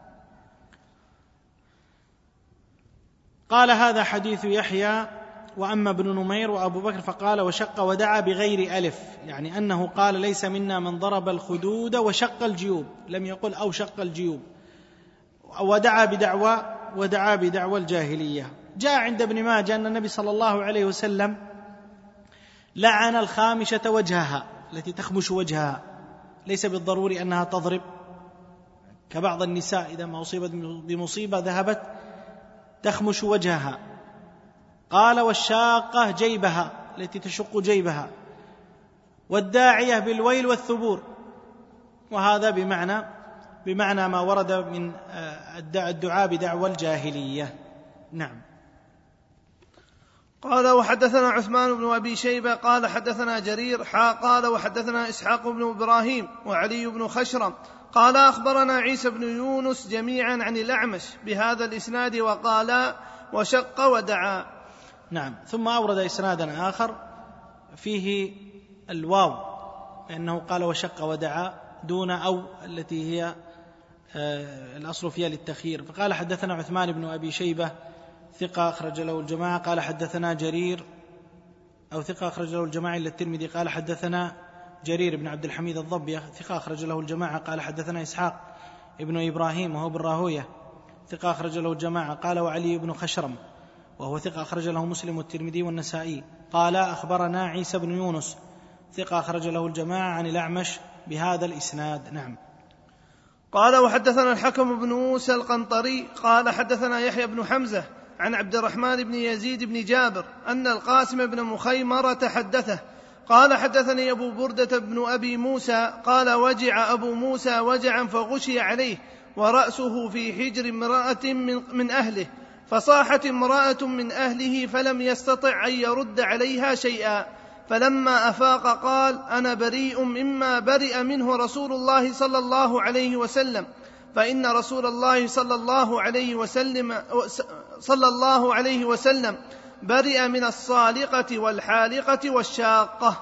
قال هذا حديث يحيى. وأما ابن نمير وأبو بكر فقال وشق ودعا بغير ألف، يعني أنه قال ليس منا من ضرب الخدود وشق الجيوب، لم يقل أو شق الجيوب. ودعا بدعوى ودعا بدعوى الجاهلية. جاء عند ابن ماجه أن النبي صلى الله عليه وسلم لعن الخامشة وجهها، التي تخمش وجهها، ليس بالضروري أنها تضرب كبعض النساء إذا ما أصيبت بمصيبة ذهبت تخمش وجهها. قال والشاقة جيبها، التي تشق جيبها. والداعية بالويل والثبور، وهذا بمعنى بمعنى ما ورد من الدعاء بدعوى الجاهلية. نعم. قال وحدثنا عثمان بن أبي شيبة قال حدثنا جرير حا قال وحدثنا إسحاق بن إبراهيم وعلي بن خشرم قال أخبرنا عيسى بن يونس جميعا عن الأعمش بهذا الإسناد وقال وشق ودعا. نعم. ثم أورد إسنادا آخر فيه الواو لأنه قال وشق ودعا دون أو التي هي الأصل فيها للتخيير. فقال حدثنا عثمان بن أبي شيبة ثقة أخرج له الجماعة قال حدثنا جرير أو ثقة أخرج له الجماعة إلا الترمذي قال حدثنا جرير بن عبد الحميد الضبي ثقة أخرج له الجماعة قال حدثنا إسحاق ابن إبراهيم وهو بن راهوية ثقة أخرج له الجماعة قال وعلي بن خشرم وهو ثقة أخرج له مسلم والترمذي والنسائي قال أخبرنا عيسى بن يونس ثقة أخرج له الجماعة عن الأعمش بهذا الإسناد. نعم. قال وحدثنا الحكم بن موسى القنطري قال حدثنا يحيى بن حمزة عن عبد الرحمن بن يزيد بن جابر أن القاسم بن مخيمرة حدثه قال حدثني أبو بردة بن أبي موسى قال وجع أبو موسى وجعا فغشي عليه ورأسه في حجر امرأة من, من أهله فصاحت امرأة من أهله فلم يستطع أن يرد عليها شيئا فلما أفاق قال أنا بريء مما برئ منه رسول الله صلى الله عليه وسلم فإن رسول الله صلى الله عليه وسلم صلى الله عليه وسلم برئ من الصالقة والحالقة والشاقة.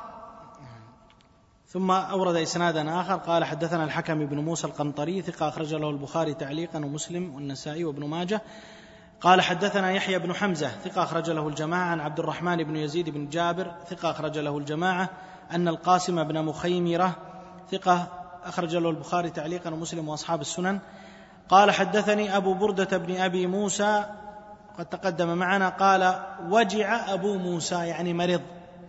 ثم أورد إسنادا آخر قال حدثنا الحكم بن موسى القنطري ثقة أخرج له البخاري تعليقا ومسلم والنسائي وابن ماجه قال حدثنا يحيى بن حمزة ثقة أخرج له الجماعة عن عبد الرحمن بن يزيد بن جابر ثقة أخرج له الجماعة أن القاسم بن مخيمرة ثقة أخرج له البخاري تعليقا ومسلم وأصحاب السنن قال حدثني أبو بردة بن أبي موسى قد تقدم معنا قال وجع أبو موسى يعني مرض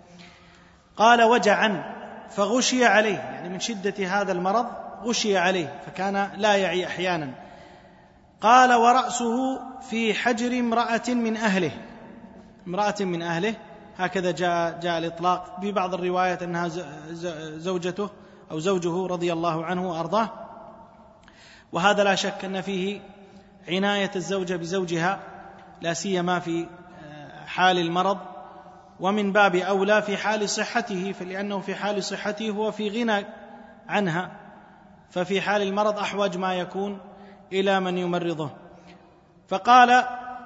قال وجعا فغشي عليه يعني من شدة هذا المرض غشي عليه فكان لا يعي أحيانا قال ورأسه في حجر امرأة من أهله امرأة من أهله هكذا جاء, جاء الإطلاق في بعض الروايات أنها زوجته أو زوجه رضي الله عنه وأرضاه وهذا لا شك أن فيه عناية الزوجة بزوجها لا سيما في حال المرض ومن باب أولى في حال صحته فلأنه في حال صحته هو في غنى عنها ففي حال المرض أحوج ما يكون إلى من يمرضه. فقال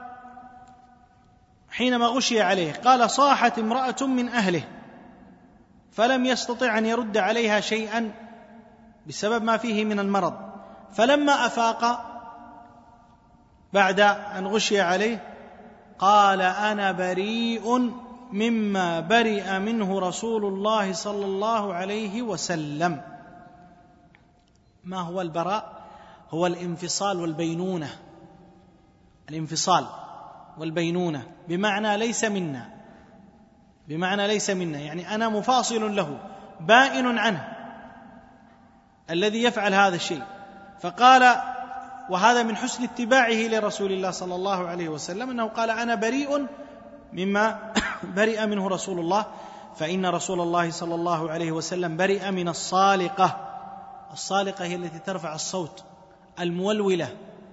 حينما غشي عليه قال صاحت امرأة من أهله فلم يستطع أن يرد عليها شيئا بسبب ما فيه من المرض فلما أفاق بعد أن غشي عليه قال أنا بريء مما برئ منه رسول الله صلى الله عليه وسلم. ما هو البراء؟ هو الانفصال والبينونة الانفصال والبينونة بمعنى ليس منا بمعنى ليس منا يعني أنا مفاصل له بائن عنه الذي يفعل هذا الشيء. فقال وهذا من حسن اتباعه لرسول الله صلى الله عليه وسلم أنه قال أنا بريء مما برئ منه رسول الله فإن رسول الله صلى الله عليه وسلم برئ من الصالقة. الصالقة هي التي ترفع الصوت المولولة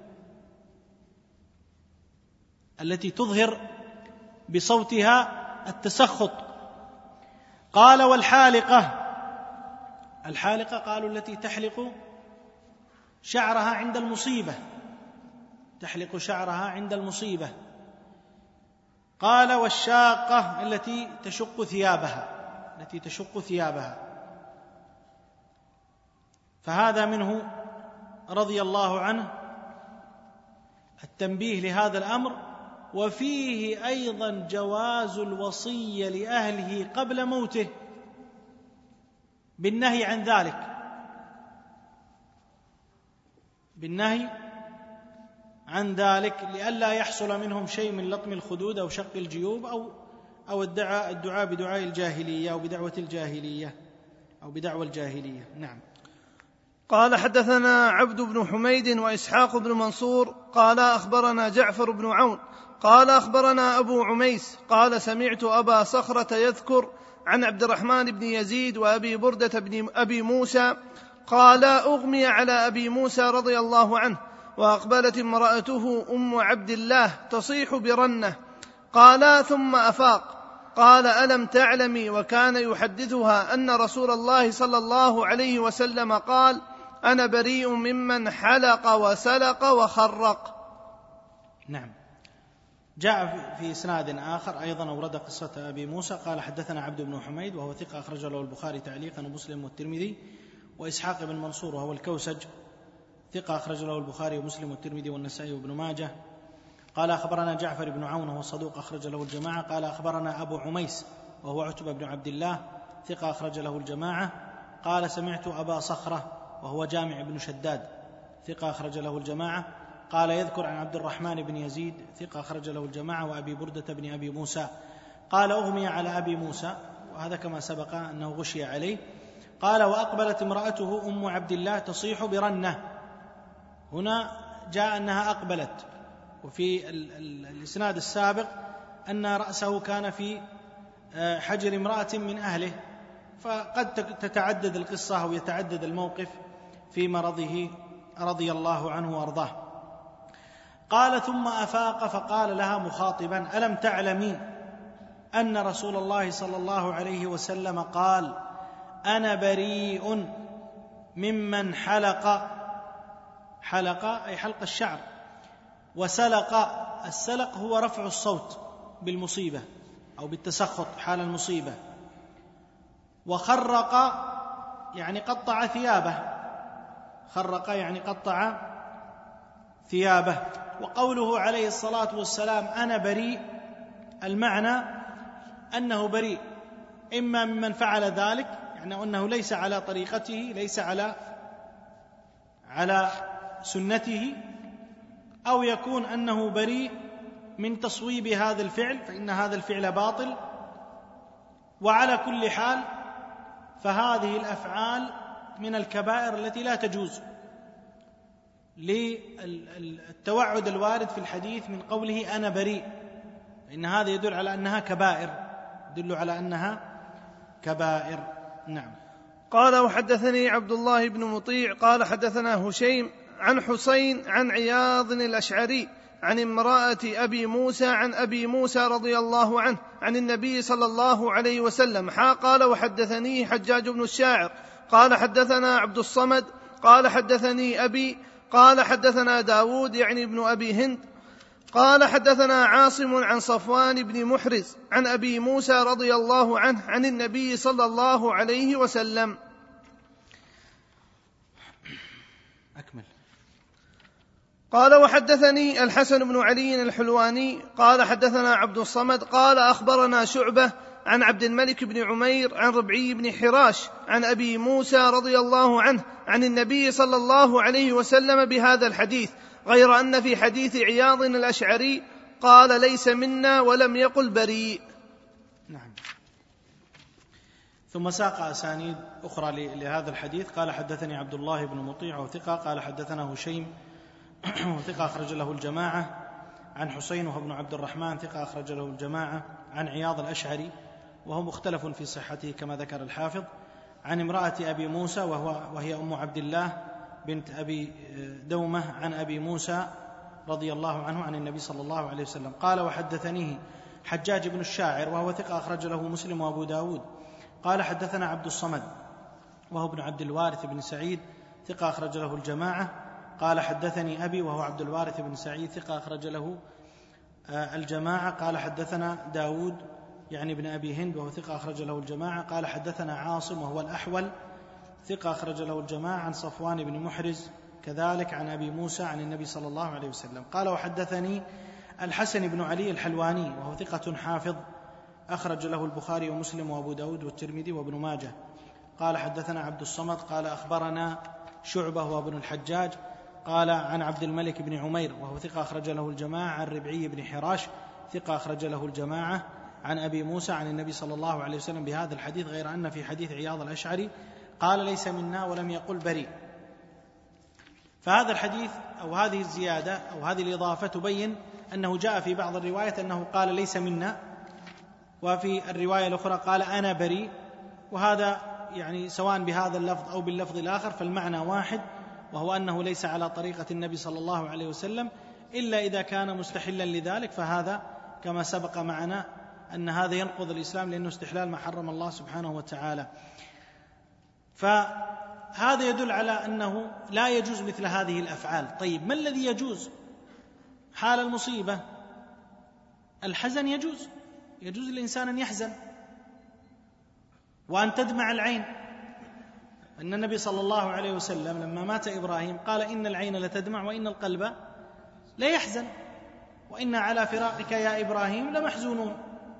التي تظهر بصوتها التسخط. قال والحالقة الحالقة قالوا التي تحلق شعرها عند المصيبة تحلق شعرها عند المصيبة. قال والشاقة التي تشق ثيابها التي تشق ثيابها. فهذا منه رضي الله عنه التنبيه لهذا الأمر وفيه أيضا جواز الوصية لأهله قبل موته بالنهي عن ذلك بالنهي عن ذلك لئلا يحصل منهم شيء من لطم الخدود أو شق الجيوب أو أو الدعاء الدعاء بدعاء الجاهلية أو بدعوة الجاهلية أو بدعوى الجاهلية. نعم. قال حدثنا عبد بن حميد وإسحاق بن منصور قال أخبرنا جعفر بن عون قال أخبرنا أبو عميس قال سمعت أبا صخرة يذكر عن عبد الرحمن بن يزيد وأبي بردة بن أبي موسى قال أغمي على أبي موسى رضي الله عنه وأقبلت امرأته أم عبد الله تصيح برنة قال ثم أفاق. قال ألم تعلمي وكان يحدثها أن رسول الله صلى الله عليه وسلم قال أنا بريء ممن حلق وسلق وخرق. نعم. جاء في إسناد آخر أيضا أورد قصة أبي موسى قال حدثنا عبد بن حميد وهو ثقة أخرج له البخاري تعليقا ومسلم والترمذي، وإسحاق بن منصور وهو الكوسج ثقة أخرج له البخاري ومسلم والترمذي والنسائي وابن ماجه. قال أخبرنا جعفر بن عون وهو صدوق أخرج له الجماعة. قال أخبرنا أبو عميس وهو عتبة بن عبد الله ثقة أخرج له الجماعة. قال سمعت أبا صخرة وهو جامع بن شداد ثقة أخرج له الجماعة. قال يذكر عن عبد الرحمن بن يزيد ثقة أخرج له الجماعة وأبي بردة بن أبي موسى قال أغمي على أبي موسى، وهذا كما سبق أنه غشي عليه. قال وأقبلت امرأته أم عبد الله تصيح برنة. هنا جاء أنها أقبلت، وفي الإسناد السابق أن رأسه كان في حجر امرأة من أهله، فقد تتعدد القصة أو يتعدد الموقف في مرضه رضي الله عنه وأرضاه. قال ثم أفاق فقال لها مخاطبا ألم تعلمي أن رسول الله صلى الله عليه وسلم قال أنا بريء ممن حلق، حلق أي حلق الشعر، وسلق، السلق هو رفع الصوت بالمصيبة أو بالتسخط حال المصيبة، وخرق يعني قطع ثيابه، خرق يعني قطع ثيابه. وقوله عليه الصلاة والسلام أنا بريء، المعنى أنه بريء إما ممن فعل ذلك، يعني أنه ليس على طريقته، ليس على على سنته، أو يكون أنه بريء من تصويب هذا الفعل، فإن هذا الفعل باطل. وعلى كل حال فهذه الأفعال من الكبائر التي لا تجوز للتوعد الوارد في الحديث من قوله أنا بريء، فإن هذا يدل على أنها كبائر، يدل على أنها كبائر. نعم. قال وحدثني عبد الله بن مطيع قال حدثنا هشيم عن حسين عن عياض الأشعري عن امرأة أبي موسى عن أبي موسى رضي الله عنه عن النبي صلى الله عليه وسلم حا. قال وحدثني حجاج بن الشاعر قال حدثنا عبد الصمد قال حدثني أبي قال حدثنا داود يعني ابن أبي هند قال حدثنا عاصم عن صفوان بن محرز عن أبي موسى رضي الله عنه عن النبي صلى الله عليه وسلم. أكمل. قال وحدثني الحسن بن علي الحلواني قال حدثنا عبد الصمد قال أخبرنا شعبة عن عبد الملك بن عمير عن ربعي بن حراش عن أبي موسى رضي الله عنه عن النبي صلى الله عليه وسلم بهذا الحديث، غير أن في حديث عياض الأشعري قال ليس منا ولم يقل بريء. نعم. ثم ساق أسانيد أخرى لهذا الحديث. قال حدثني عبد الله بن مطيع وثقة قال حدثنا هشيم وثقة أخرج له الجماعة عن حسين وهو ابن عبد الرحمن ثقة أخرج له الجماعة عن عياض الأشعري وهو مختلف في صحته كما ذكر الحافظ، عن امرأة أبي موسى وهو وهي أم عبد الله بنت أبي دومة عن أبي موسى رضي الله عنه عن النبي صلى الله عليه وسلم. قال وحدثنيه حجاج بن الشاعر وهو ثقة أخرج له مسلم وأبو داود قال حدثنا عبد الصمد وهو ابن عبد الوارث بن سعيد ثقة أخرج له الجماعة قال حدثني أبي وهو عبد الوارث بن سعيد ثقة أخرج له الجماعة قال حدثنا داود يعني ابن أبي هند وهو ثقة أخرج له الجماعة قال حدثنا عاصم وهو الأحول ثقة أخرج له الجماعة عن صفوان بن محرز كذلك عن أبي موسى عن النبي صلى الله عليه وسلم. قال وحدثني الحسن بن علي الحلواني وهو ثقة حافظ أخرج له البخاري ومسلم وأبو داود والترمذي وابن ماجه قال حدثنا عبد الصمد قال أخبرنا شعبة وابن الحجاج قال عن عبد الملك بن عمير وهو ثقة أخرج له الجماعة عن ربعي بن حراش ثقة أخرج له الجماعة عن أبي موسى عن النبي صلى الله عليه وسلم بهذا الحديث، غير أن في حديث عياض الأشعري قال ليس منا ولم يقل بريء. فهذا الحديث أو هذه الزيادة أو هذه الإضافة تبين أنه جاء في بعض الروايات أنه قال ليس منا، وفي الرواية الأخرى قال أنا بريء، وهذا يعني سواء بهذا اللفظ أو باللفظ الآخر فالمعنى واحد، وهو أنه ليس على طريقة النبي صلى الله عليه وسلم إلا إذا كان مستحلا لذلك، فهذا كما سبق معنا أن هذا ينقض الإسلام لأنه استحلال ما حرم الله سبحانه وتعالى. فهذا يدل على أنه لا يجوز مثل هذه الأفعال. طيب ما الذي يجوز حال المصيبة؟ الحزن يجوز، يجوز للإنسان أن يحزن وأن تدمع العين. أن النبي صلى الله عليه وسلم لما مات إبراهيم قال إن العين لتدمع وإن القلب لا يحزن وإنا على فراقك يا إبراهيم لمحزونون.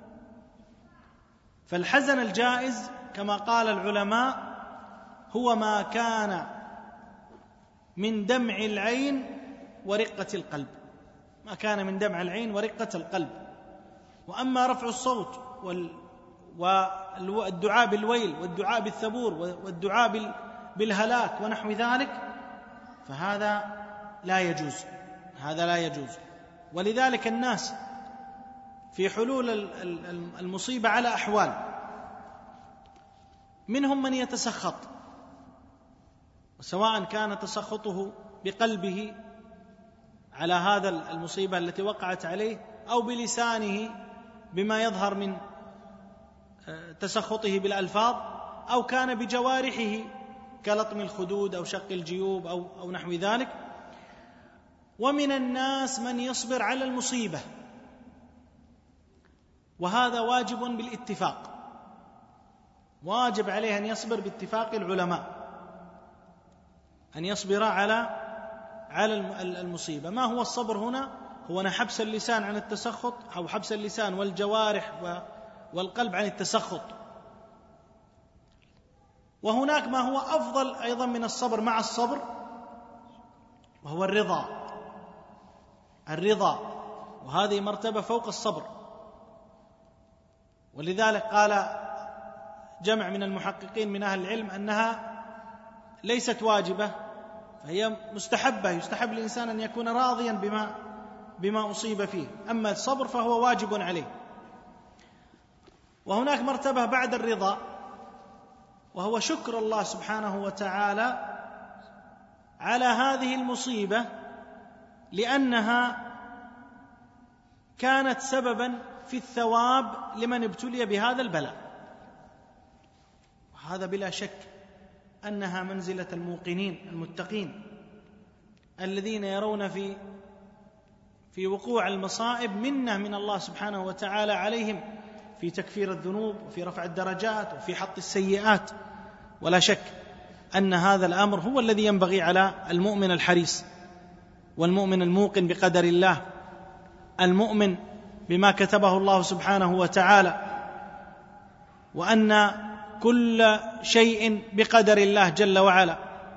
فالحزن الجائز كما قال العلماء هو ما كان من دمع العين ورقة القلب، ما كان من دمع العين ورقة القلب. وأما رفع الصوت والدعاء بالويل والدعاء بالثبور والدعاء بالهلاك ونحو ذلك فهذا لا يجوز، هذا لا يجوز. ولذلك الناس في حلول المصيبة على أحوال، منهم من يتسخط، وسواء كان تسخطه بقلبه على هذا المصيبة التي وقعت عليه أو بلسانه بما يظهر من تسخطه بالألفاظ، أو كان بجوارحه كلطم الخدود أو شق الجيوب أو, أو نحو ذلك. ومن الناس من يصبر على المصيبة، وهذا واجب بالاتفاق، واجب عليه أن يصبر باتفاق العلماء، أن يصبر على على المصيبة. ما هو الصبر هنا؟ هو أن حبس اللسان عن التسخط، أو حبس اللسان والجوارح والقلب عن التسخط. وهناك ما هو أفضل أيضا من الصبر مع الصبر، وهو الرضا، الرضا، وهذه مرتبة فوق الصبر. ولذلك قال جمع من المحققين من أهل العلم أنها ليست واجبة، فهي مستحبة، يستحب الإنسان أن يكون راضيا بما بما أصيب فيه. أما الصبر فهو واجب عليه. وهناك مرتبة بعد الرضا، وهو شكر الله سبحانه وتعالى على هذه المصيبة لأنها كانت سببا في الثواب لمن ابتلي بهذا البلاء. وهذا بلا شك أنها منزلة الموقنين المتقين الذين يرون في في وقوع المصائب منة من الله سبحانه وتعالى عليهم في تكفير الذنوب وفي رفع الدرجات وفي حط السيئات. ولا شك أن هذا الأمر هو الذي ينبغي على المؤمن الحريص والمؤمن الموقن بقدر الله، المؤمن بما كتبه الله سبحانه وتعالى، وأن كل شيء بقدر الله جل وعلا،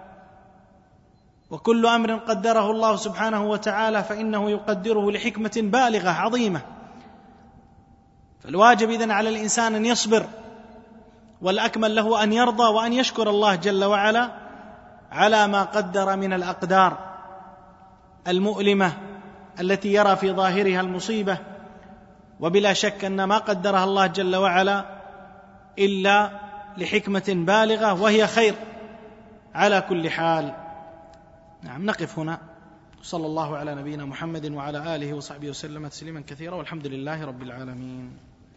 وكل أمر قدره الله سبحانه وتعالى فإنه يقدره لحكمة بالغة عظيمة. فالواجب إذن على الإنسان أن يصبر، والأكمل له أن يرضى وأن يشكر الله جل وعلا على ما قدر من الأقدار المؤلمة التي يرى في ظاهرها المصيبة. وبلا شك أن ما قدرها الله جل وعلا إلا لحكمة بالغة وهي خير على كل حال. نعم، نقف هنا. صلى الله على نبينا محمد وعلى آله وصحبه وسلم تسليما كثيرا، والحمد لله رب العالمين.